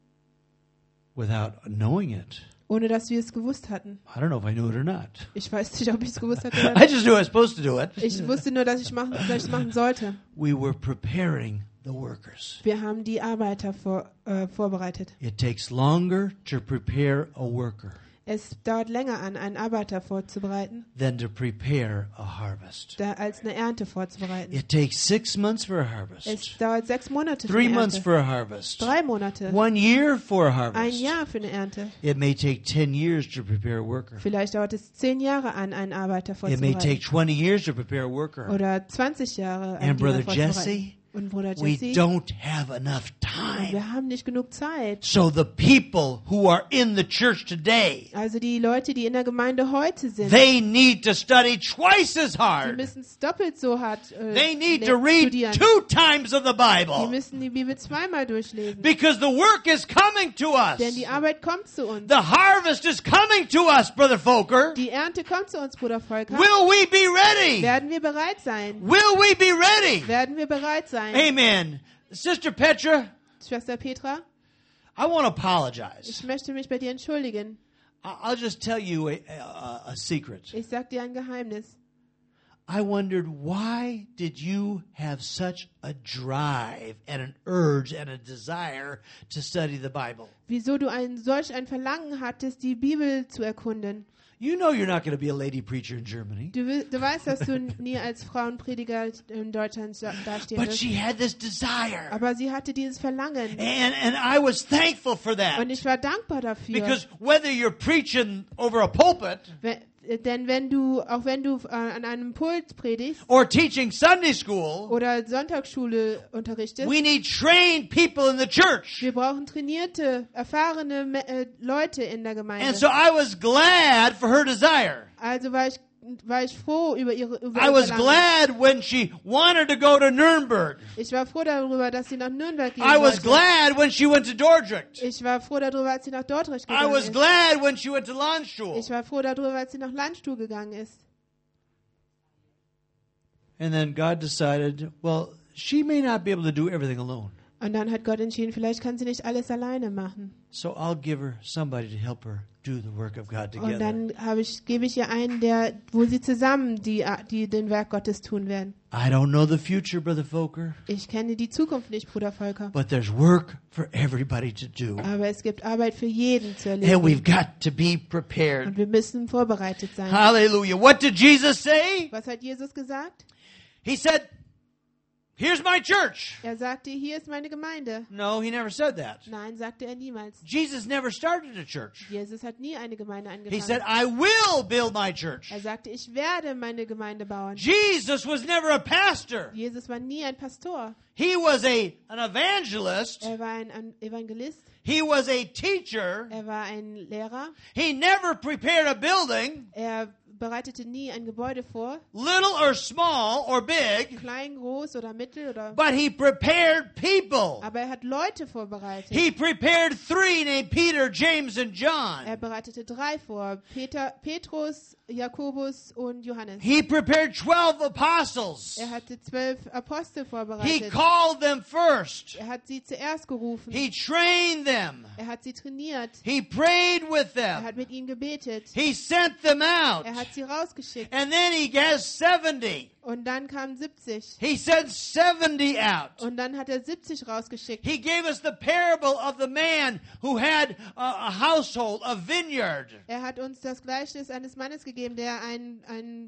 without knowing it? ohne dass wir es gewusst hatten? I don't know if I knew it or not. Ich weiß nicht, ob ich es gewusst hatte oder I nicht. just knew I was supposed to do it. Ich wusste nur, dass ich es machen sollte. We were preparing the workers. Wir haben die Arbeiter vorbereitet. It takes longer to prepare a worker Es dauert länger an, einen Arbeiter vorzubereiten, than to prepare a harvest. als eine Ernte vorzubereiten. It takes 6 months for a harvest, Es dauert 6 Monate für 3 eine months Ernte, for a harvest, 3 Monate, 1 year for a ein harvest. Jahr für eine Ernte. It may take 10 years to prepare a worker. Vielleicht dauert es 10 Jahre an, einen Arbeiter It may take vorzubereiten. 20 years to prepare a worker. Oder 20 Jahre, einen And Brother Diener vorzubereiten. Jesse, Und Bruder we Jesse, don't have enough time. wir haben nicht genug Zeit. So the people who are in the church today, Also die Leute, die in der Gemeinde heute sind, they need to study twice as die hard. müssen es doppelt so hart They need to read studieren. 2 times of the Die Bible müssen die Bibel zweimal durchlesen. because the work is coming to us. Denn die Arbeit kommt zu uns. The harvest is coming to us, Brother Folker. Die Ernte kommt zu uns, Bruder Volker. Will we be ready? Werden wir bereit sein? Will we be ready? Werden wir bereit sein? Amen. Sister Petra, Schwester Petra, I want to apologize. ich möchte mich bei dir entschuldigen. I'll just tell you a secret. Ich sag dir ein Geheimnis. I wondered, why did you have such a drive and an urge and a desire to study the Bible? Wieso du solch ein Verlangen hattest, die Bibel zu erkunden. You know you're not going to be a lady preacher in Germany. Du weißt, dass du nie als Frauenprediger in Deutschland dastehen But wirst. she had this desire. Aber sie hatte dieses Verlangen. And I was thankful for Und that. ich war dankbar dafür. Because whether you're preaching over a pulpit Denn wenn du an einem Pult predigst or teaching Sunday school, oder Sonntagsschule unterrichtest, we need trained people in the church. wir brauchen trainierte, erfahrene Leute in der Gemeinde. And so I was glad for her desire. Also war ich froh über ihr I was Verlangen. glad when she wanted to go to Nuremberg. Ich war froh darüber, dass sie nach Nürnberg gehen I was wollte. glad when she went to Dordrecht. Ich war froh darüber, als sie nach Dordrecht I gegangen was ist. glad when she went to Landstuhl. Ich war froh darüber, als sie nach Landstuhl gegangen ist. And then God decided, well, she may not be able to do everything alone. Und dann hat Gott entschieden, vielleicht kann sie nicht alles alleine machen. So I'll give her somebody to help her do the work of God Und together. dann gebe ich ihr einen, wo sie zusammen die den Werk Gottes tun werden. I don't know the future, Brother Folker, Ich kenne die Zukunft nicht, Bruder Volker. but there's work for everybody to do. Aber es gibt Arbeit für jeden zu And erledigen. we've got to be prepared. Und wir müssen vorbereitet sein. Hallelujah. What did Jesus say? Was hat Jesus gesagt? He said, here's my church. Er sagte, hier ist meine Gemeinde. No, he never said that. Nein, sagte er niemals. Jesus never started a church. Jesus hat nie eine Gemeinde He said, angefangen. I will build my church. Er sagte, ich werde meine Gemeinde bauen. Jesus was never a pastor. Jesus war nie ein Pastor. He was an evangelist. Er war ein Evangelist. He was a teacher. Er war ein Lehrer. He never prepared a building, Er bereitete nie ein Gebäude vor, little or small or big, klein, groß oder mittel oder. but he prepared people. Aber er hat Leute vorbereitet. He prepared 3 named Peter, James, and John. Er bereitete 3 vor: Petrus, Jakobus und Johannes. He prepared 12 apostles. Er hatte 12 Apostel He vorbereitet. called them first. Er hat sie zuerst gerufen. He trained them. Er hat sie trainiert. He prayed with Er them. hat mit ihnen gebetet. He sent them out. Er hat sie rausgeschickt. And then he has 70. Und dann kamen 70. He sent 70 out. Und dann hat er 70 rausgeschickt. He gave us the parable of the man who had a household, a vineyard. Er hat uns das Gleichnis eines Mannes gegeben, der ein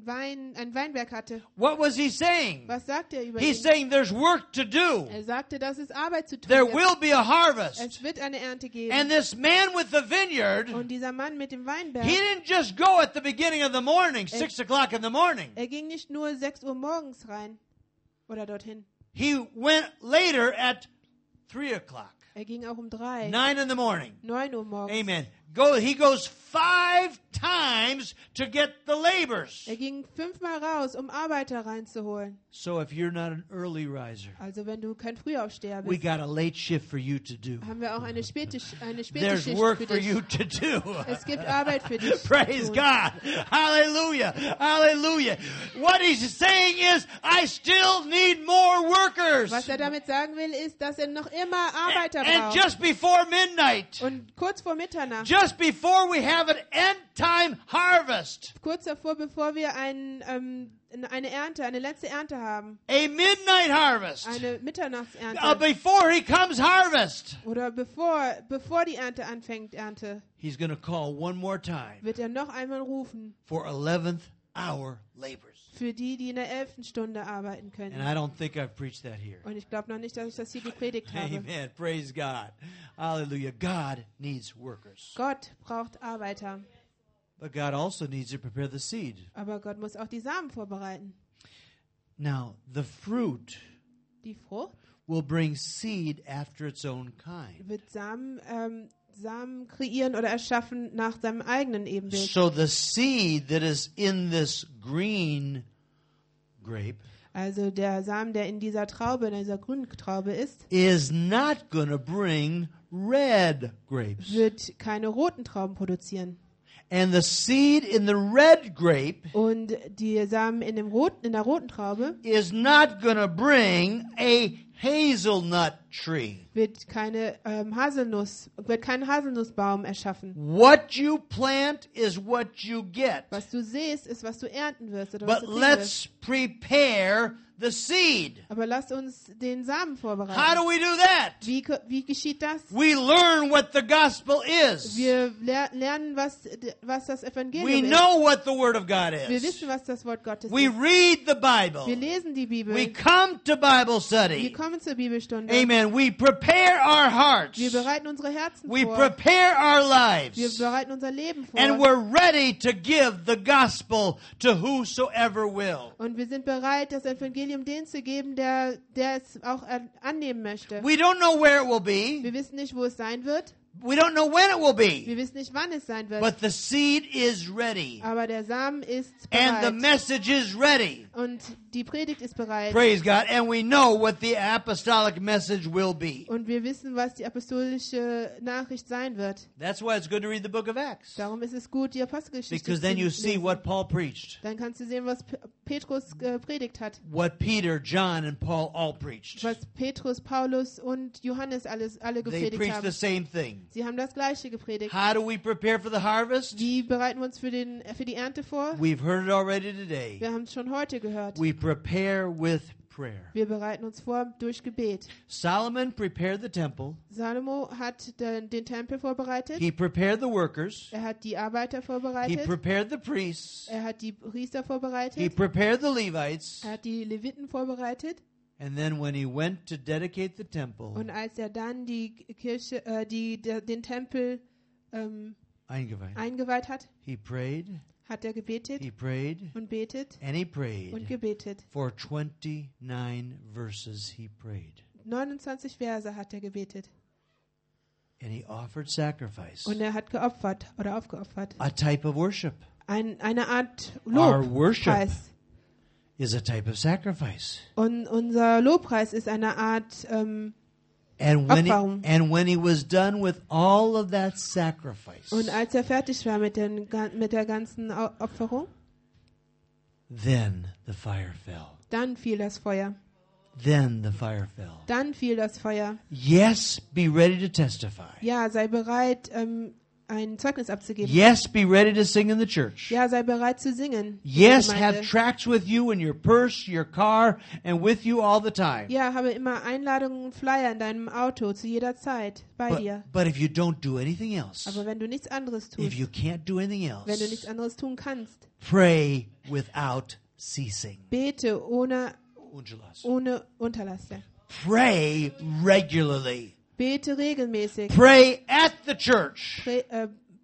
Weinberg hatte. What was he saying? Was sagt er über He's ihn? saying there's work to do. Er sagte, dass es Arbeit zu tun There gibt. will be a harvest. Es wird eine Ernte geben. And this man with the vineyard, Und dieser Mann mit dem Weinberg, he didn't just go at the beginning of the morning, 6 o'clock in the morning. er ging nicht nur 6 Uhr morgens rein oder dorthin. He went later at 3 o'clock. Er ging auch um 3, 9 in the morning. 9 Uhr morgens. Amen. He goes 5 times to get the laborers. Er ging 5-mal raus, um Arbeiter reinzuholen. So if you're not an early riser, Also wenn du kein Frühaufsteher we bist, got a late shift for you to do. haben wir auch eine späte There's Schicht work für for you dich. to do. Es gibt Arbeit für dich. zu Praise tun. God. Hallelujah. Hallelujah. What he's saying is, I still need more workers. Was er damit sagen will, ist, dass er noch immer Arbeiter And braucht. just before midnight, Und kurz vor Mitternacht, just before we have an end time harvest, kurz davor, bevor wir eine Ernte, eine letzte Ernte haben, a midnight harvest, eine Mitternachtsernte, before he comes harvest, oder bevor die Ernte anfängt, he's going to call one more time wird er noch einmal rufen for 11th hour laborers. für die in der 11. Stunde arbeiten And können. I don't think I've preached that here. Und ich glaube noch nicht, dass ich das hier gepredigt habe. Amen. Praise God. Hallelujah. God needs workers. Gott braucht Arbeiter, But God also needs to prepare the seed. aber Gott muss auch die Samen vorbereiten. Now, the fruit Die Frucht will bring seed after its own kind. wird Samen kreieren oder erschaffen nach seinem eigenen Ebenbild. So the seed that is in this green grape Also der Samen, der in dieser Traube, in dieser grünen Traube ist, is not going to bring red grapes. wird keine roten Trauben produzieren. And the seed in the red grape Und die Samen in der roten Traube is not going to bring a hazelnut tree. wird keinen Haselnussbaum erschaffen. What you plant is what you get. Was du siehst, ist, was du ernten wirst oder was But du kriegen wirst. let's prepare the seed. Aber lasst uns den Samen How vorbereiten. do we do that? Wie geschieht das? We learn what the gospel is. Wir lernen, was das We Evangelium ist. know what the word of God Wir is. wissen, was das Wort Gottes We ist. read the Wir Bible. lesen die Bibel. We come to Bible Wir study. kommen zur Bibelstunde. Amen. We prepare our hearts. Wir bereiten unsere Herzen We vor. prepare our Wir lives. bereiten unser Leben vor. And we're ready to give the gospel to whosoever will. Und wir sind bereit, das Evangelium denen zu geben, der es auch annehmen möchte. We don't know where it will be. Wir wissen nicht, wo es sein wird. We don't know when it will be. Wir wissen nicht, wann es sein wird. But the seed is ready. Aber der Samen ist And the bereit. message is ready. Und die Predigt ist bereit. Praise God. And we know what the apostolic message will be. Und wir wissen, was die apostolische Nachricht sein wird. That's why it's good to read the book of Acts. Darum ist es gut, die Apostelgeschichte Because zu then you see lesen. what Paul preached. Dann kannst du sehen, was Petrus gepredigt hat. What Peter, John, and Paul all preached. Was Petrus, Paulus und Johannes alle They gepredigt preached the haben. same thing. Sie haben das Gleiche gepredigt. How do we prepare for the harvest? Wie bereiten wir uns für die Ernte vor? We've heard it already today. Wir haben es schon heute gehört. We prepare with prayer. Wir bereiten uns vor durch Gebet. Solomon prepared the temple. Salomo hat den Tempel vorbereitet. He prepared the workers. Er hat die Arbeiter He vorbereitet. prepared the priests. Er hat die Priester He vorbereitet. prepared the Levites. Er hat die Leviten vorbereitet. And then when he went to dedicate the temple, Und als er dann die Kirche, den Tempel eingeweiht hat, he prayed, hat er gebetet he prayed, und betet and he und prayed. gebetet. For 29 verses he prayed. 29 Verse hat er gebetet. And he offered sacrifice. Und er hat geopfert oder aufgeopfert. A type of worship Eine Art Our worship. Lobpreis. is a type of sacrifice. Und unser Lobpreis ist eine Art And Opferung. when he was done with all of that sacrifice, Und als er fertig war mit der ganzen Opferung, then the fire fell. dann fiel das Feuer. Then the fire fell. Dann fiel das Feuer. Yes, be ready to testify. Ja, sei bereit, ein Zeugnis abzugeben. Yes, be ready to sing in the church. Ja, sei bereit zu singen. in Yes, der have Gemeinde. tracts with you in your purse, your car, and with you all the time. Ja, habe immer Einladungen und Flyer in deinem Auto zu jeder Zeit bei dir. But if you don't do anything else, Aber wenn du nichts anderes if tust, you can't do anything wenn du nichts else, anderes tun kannst, pray without ceasing. bete ohne Ungelas. Unterlass. Pray regularly. Bete regelmäßig. Pray at the church.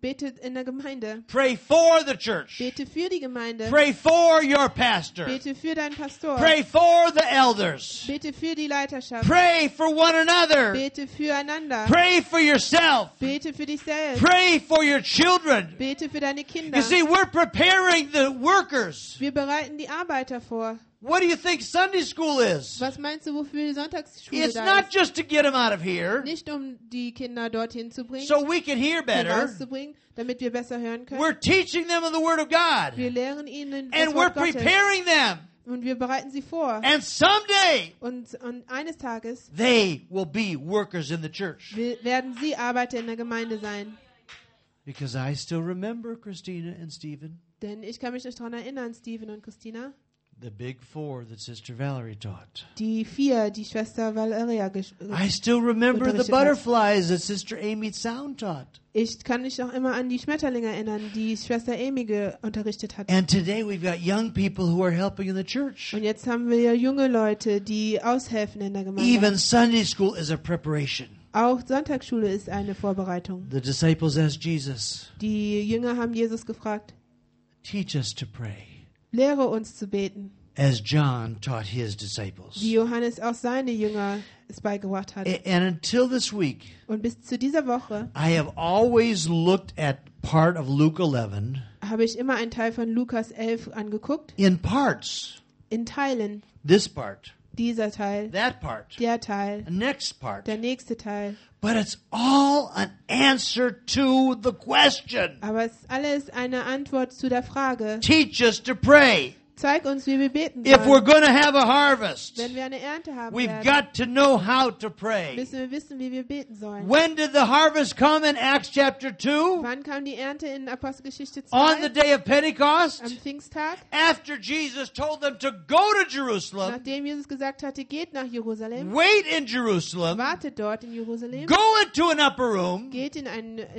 Betet in der Gemeinde. Pray for the church. Bete für die Gemeinde. Pray for your pastor. Bete für deinen Pastor. Pray for the elders. Bete für die Leiterschaft. Pray for one another. Bete füreinander. Pray for yourself. Bete für dich selbst. Pray for your children. Bete für deine Kinder. You see, we're preparing the workers. Wir bereiten die Arbeiter vor. What do you think Sunday school is? Was meinst du, wofür die Sonntagsschule It's da not ist? just to get them out of here Nicht um die Kinder dorthin zu bringen, so we can hear better. herauszubringen, damit wir besser hören können. We're teaching them the Word of God. Wir lehren ihnen das And we're Wort Gottes. preparing them. Und wir bereiten sie vor. And someday Und eines Tages they will be workers in the church. werden sie Arbeiter in der Gemeinde sein. Because I still remember Christina and Stephen, Denn ich kann mich noch daran erinnern, Steven und Christina, the big four that Sister Valerie taught. die 4, die Schwester Valeria I still remember the unterrichtet hat. butterflies that Sister Amy Sound taught. Ich kann mich noch immer an die Schmetterlinge erinnern, die Schwester Amy unterrichtet hat. And today we've got young people who are helping in the church. Und jetzt haben wir ja junge Leute, die aushelfen in der Gemeinde. Even Sunday school is a preparation. Auch Sonntagsschule ist eine Vorbereitung. The disciples asked Jesus, Die Jünger haben Jesus gefragt, teach us to pray, lehre uns zu beten, as John taught his disciples. wie Johannes auch seine Jünger es beigebracht hat. And until this week, Und bis zu dieser Woche I have always looked at part of Luke 11 habe ich immer einen Teil von Lukas 11 angeguckt, in parts. in Teilen. This part, Dieser Teil, that part, der Teil, the next part. der nächste Teil. But it's all an answer to the question. Aber es ist alles eine Antwort zu der Frage. Teach us to pray. Zeig uns, wie wir beten If we're sollen. going to have a harvest, Wenn wir eine Ernte haben we've werden, got to know how to pray. müssen wir wissen, wie wir beten sollen. When did the harvest come in Acts chapter 2? Wann kam die Ernte in Apostelgeschichte On the 2? day of Pentecost? Am Pfingsttag? After Jesus told them to go to Jerusalem, Nachdem Jesus gesagt hatte, geht nach Jerusalem, wait in Jerusalem, wartet dort in Jerusalem, go into an upper room, geht in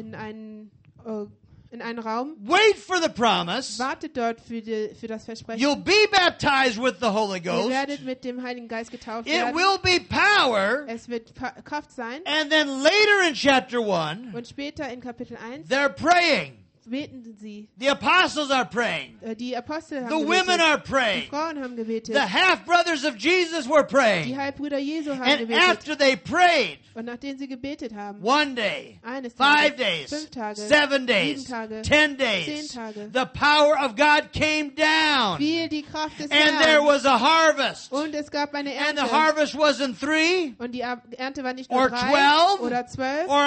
einen Raum, wait for the promise. wartet dort für das Versprechen. You'll be baptized with the Holy Ihr Ghost. werdet mit dem Heiligen Geist getauft It werden. will be power. Es wird Kraft sein. And then later in chapter 1, Und später in Kapitel 1 they're praying. beten sie. The apostles are praying. Die Apostel haben The women gebetet. are Die praying. Frauen haben gebetet. The half-brothers of Jesus were Die praying. Halbbrüder Jesu haben And gebetet. after they prayed, Und nachdem sie gebetet haben, one day, eines 5 Tages, days, 5 Tage, 7 days, 7 Tage, 10 10 days, Tage, the power of God came down. fiel die Kraft des And there Herrn. was a harvest. Und es gab eine And the Ernte. harvest wasn't 3 Und die Ernte war nicht or nur 3 12 oder 12 or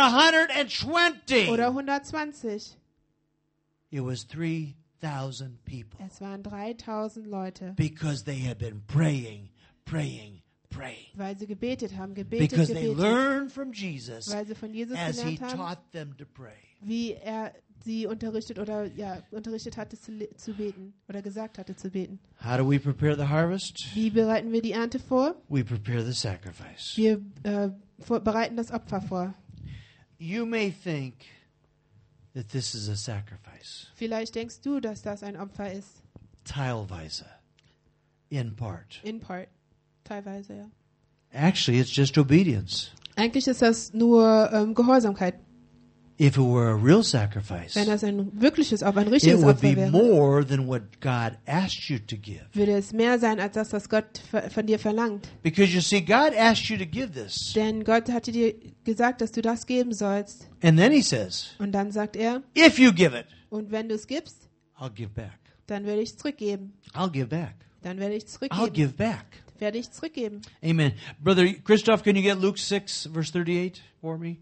120. oder 120. It was 3,000 people Es waren 3000 Leute, because they had been praying, praying, praying. weil sie gebetet haben, gebetet, Because they gebetet. learned from Jesus Weil sie von Jesus as he gelernt haben, taught them to pray. wie er sie unterrichtet hatte zu beten oder gesagt hatte zu beten. How do we prepare the harvest? Wie bereiten wir die Ernte vor? We prepare the sacrifice. Wir bereiten das Opfer vor. You may think that this is a sacrifice. Vielleicht denkst du, dass das ein Opfer ist. Teilweise. In part. In part. Teilweise, ja. Actually, it's just obedience. Eigentlich ist das nur Gehorsamkeit. If it were a real sacrifice, Wenn das ein wirkliches Opfer, ein it richtiges would Opfer be wäre, more than what God asked you to give. würde es mehr sein, als das, was Gott von dir verlangt. Because you see, God asked you to give this. Denn Gott hatte dir gesagt, dass du das geben sollst. And then he says, Und dann sagt er, if you give it, und wenn du es gibst, I'll give back. dann werde ich es zurückgeben. I'll give back. Dann werde ich es I'll zurückgeben. give back. Werde ich zurückgeben. Amen. Brother Christoph, can you get Luke 6, verse 38 for me?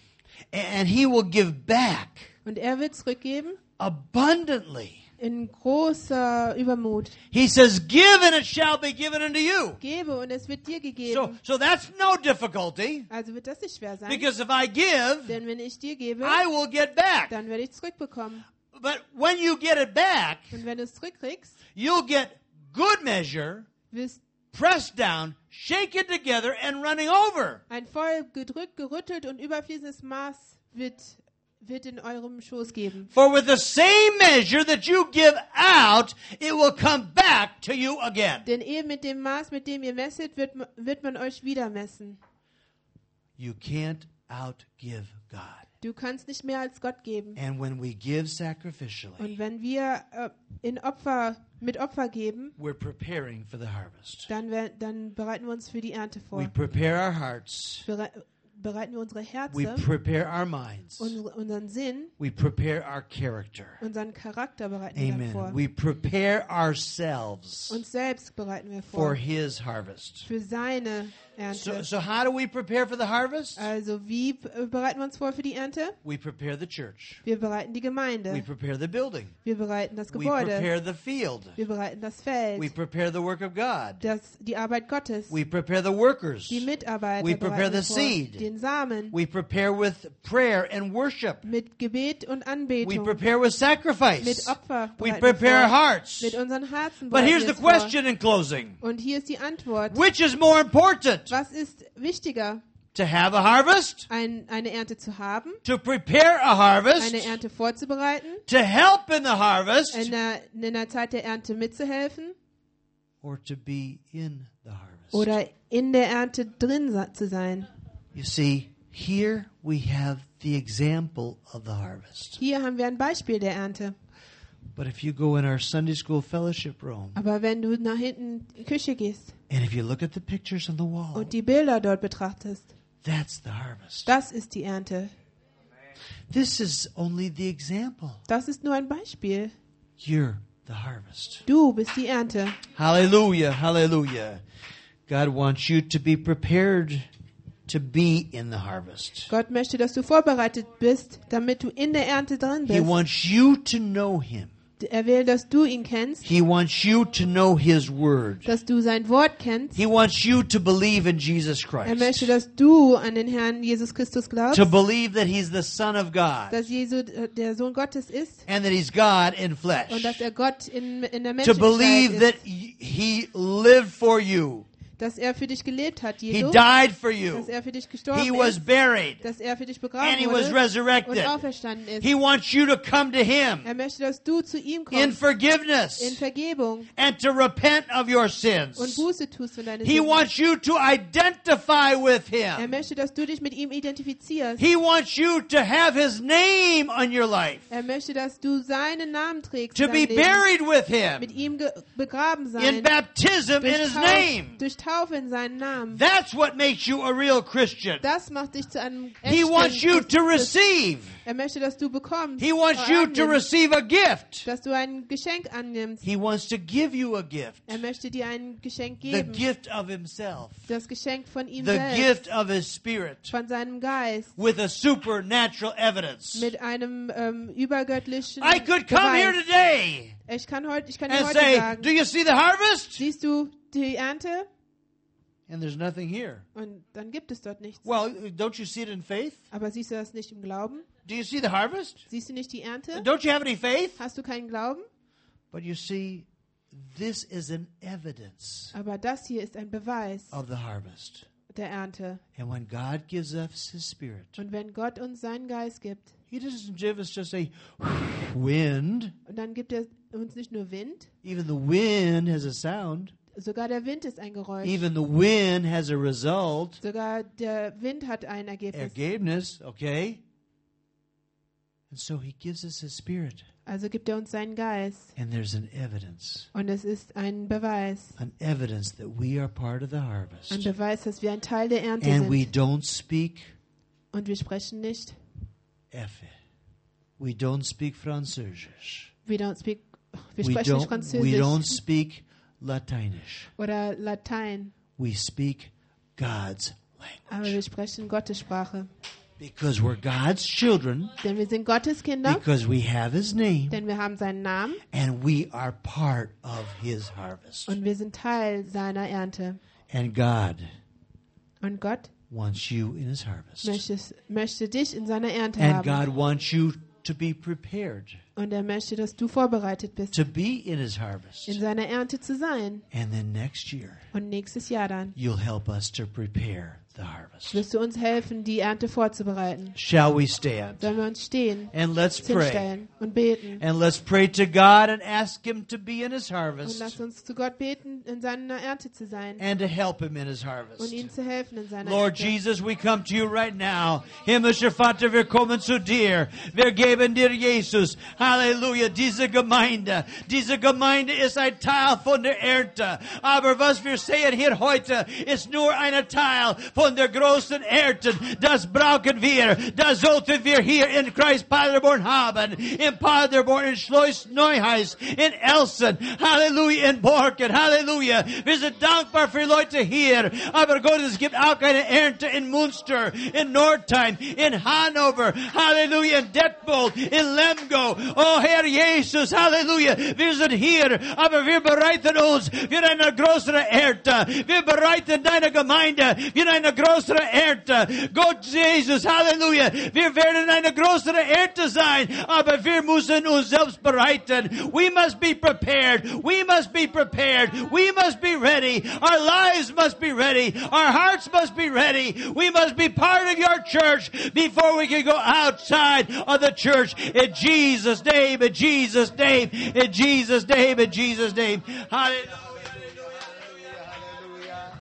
And he will give back Und er wird zurückgeben abundantly. in großer Übermut. He says, give and it shall be given unto you. Gebe und es wird dir gegeben. So that's no difficulty. Also wird das nicht schwer sein. Because if I give, Denn wenn ich dir gebe, I will get back. dann werde ich zurückbekommen. But when you get it back, Und wenn du es zurückkriegst, you'll get good measure, wirst pressed down, shaken together, and running over. ein voll gedrückt, gerüttelt und überfließendes Maß wird in eurem Schoß geben. For with the same measure that you give out, it will come back to you again. Denn eben mit dem Maß, mit dem ihr messet, wird man euch wieder messen. You can't outgive God. Du kannst nicht mehr als Gott geben. And when we give sacrificially, Und wenn wir mit Opfer geben, we're preparing for the harvest. dann bereiten wir uns für die Ernte vor. We prepare our hearts. Bereiten wir unsere We Herzen, prepare our minds. unseren Sinn, We prepare our character. unseren Charakter bereiten wir Amen. vor. We prepare ourselves Uns selbst bereiten wir for vor His harvest. für seine So, Ernte. so how do we prepare for the harvest? Also wie bereiten wir uns vor für die Ernte? We prepare the church. Wir bereiten die We Gemeinde. prepare the building. Wir bereiten das We Gebäude. prepare the field. Wir bereiten das We Feld. prepare the work of God. Die Arbeit Gottes. We prepare the workers. Die Mitarbeiter We prepare bereiten wir the vor. seed. Den Samen. We prepare with prayer and worship. Mit Gebet und We Anbetung. prepare with sacrifice. Mit Opfer. We bereiten wir prepare our vor. hearts. Mit unseren Herzen. But bereiten here's wir the es vor. question in closing. Und hier ist die Antwort. Which is more important? Was ist wichtiger? To have a harvest? Eine Ernte zu haben? To prepare a harvest? Eine Ernte vorzubereiten? To help in the harvest? In der Zeit der Ernte mitzuhelfen? Or to be in the harvest? Oder in der Ernte drin zu sein? You see, here we have the example of the harvest. Hier haben wir ein Beispiel der Ernte. But if you go in our Sunday school fellowship room, Aber wenn du nach hinten in die Küche gehst and if you look at the pictures on the wall, und die Bilder dort betrachtest, that's the harvest. das ist die Ernte. This is only the example. Das ist nur ein Beispiel. You're the harvest. Du bist die Ernte. Hallelujah, hallelujah. God wants you to be prepared to be in the harvest. Gott möchte, dass du vorbereitet bist, damit du in der Ernte drin He bist. wants you to know Him. Er will, dass du ihn kennst, He wants you to know His Word. dass du sein Wort kennst. He wants you to believe in Jesus Er möchte, Christ. dass du an den Herrn Jesus Christus glaubst, To believe that He's the Son of God dass Jesus der Sohn Gottes ist and that He's God in und flesh. dass er Gott in der To Menschengestalt believe that ist, He lived for you. dass er für dich gelebt hat, He Jesu, died for dass you. er für dich He gestorben was ist, buried dass er für dich and begraben He was wurde resurrected. und auferstanden ist. He wants you to come to Him Er möchte, dass du zu ihm in kommst, forgiveness in Vergebung and to repent of your und sins. Buße tust für deine He Sünden. wants you to identify with Er Him. möchte, dass du dich mit ihm identifizierst. He wants you to have His name on your life, Er möchte, dass du seinen Namen trägst, to in be deinem Leben, buried with mit Him ihm begraben in sein, baptism in His name. durch Taufe in seinen Namen. That's what makes you a real Christian. Das macht dich zu einem He echten wants you to Christus. receive. Er möchte, dass du bekommst, He wants you to annimmst, receive a gift. dass du ein Geschenk annimmst. He wants to give you a gift. Er möchte dir ein Geschenk The geben, gift of Himself. das Geschenk von ihm The selbst, gift of His Spirit. von seinem Geist, With a supernatural evidence. mit einem übergöttlichen I could come here Beweis. today Ich kann dir and heute say, sagen, do you see the harvest? siehst du die Ernte? And there's nothing here. Und dann gibt es dort nichts. Well, don't you see it in faith? Aber siehst du das nicht im Glauben? Do you see the harvest? Siehst du nicht die Ernte? Don't you have any faith? Hast du keinen Glauben? But you see, this is an evidence Aber das hier ist ein Beweis of the harvest. der Ernte. And when God gives us His Spirit, Und wenn Gott uns seinen Geist gibt, He doesn't give us just a wind. und dann gibt er uns nicht nur Wind, Even the wind has a sound. sogar der Wind ist ein Geräusch. Even the wind has a result. Sogar der Wind hat ein Ergebnis. Ergebnis, okay? And so He gives us His Spirit. Also gibt er uns seinen Geist. And there's an evidence. Und es ist ein Beweis. An evidence that we are part of the harvest. Ein Beweis, dass wir ein Teil der Ernte And we sind. don't speak Und wir sprechen nicht. Effe. We don't speak Französisch. Wir sprechen nicht We don't Französisch speak Lateinisch. oder Latein. We speak God's Aber language. wir sprechen Gottes Sprache. Because we're God's children. Denn wir sind Gottes Kinder. Because we have His name. Denn wir haben seinen Namen. And we are part of His harvest. Und wir sind Teil seiner Ernte. And God Und Gott wants you in His harvest. möchte dich in seiner Ernte And haben. God wants you to be prepared. Und er möchte, dass du vorbereitet bist, to be in His harvest. in seiner Ernte zu sein. And then next year, Und nächstes Jahr dann you'll help us to prepare the harvest. wirst du uns helfen, die Ernte vorzubereiten. Shall we stand? Sollen wir uns stehen, And let's uns pray. hinstellen und beten. And let's pray to God and ask Him to be in His Und harvest lass uns zu Gott beten, in seiner Ernte zu sein and to help Him in His und harvest. ihm zu helfen in seiner Lord Ernte. Jesus, we come to you right now. Himmlischer Vater, wir kommen zu dir. Wir geben dir, Jesus, Halleluja, diese Gemeinde. Diese Gemeinde ist ein Teil von der Ernte. Aber was wir sehen hier heute, ist nur ein Teil von der großen Ernte. Das brauchen wir. Das sollten wir hier in Kreis Paderborn haben. In Paderborn, in Schloss Neuheis, in Elsen, Halleluja, in Borken, Halleluja. Wir sind dankbar für Leute hier. Aber Gott, es gibt auch eine Ernte in Münster, in Nordheim, in Hannover, Halleluja, in Detmold, in Lemgo. Oh Herr Jesus, Halleluja. Wir sind hier, aber wir bereiten uns für eine größere Ernte. Wir bereiten deine Gemeinde für eine größere Ernte. Gott Jesus, Halleluja. Wir werden eine größere Ernte sein, aber wir müssen uns selbst bereiten. We must be prepared. We must be prepared. We must be ready. Our lives must be ready. Our hearts must be ready. We must be part of your church before we can go outside of the church. In Jesus' name, in Jesus' name, in Jesus' name, in Jesus' name. Hallelujah.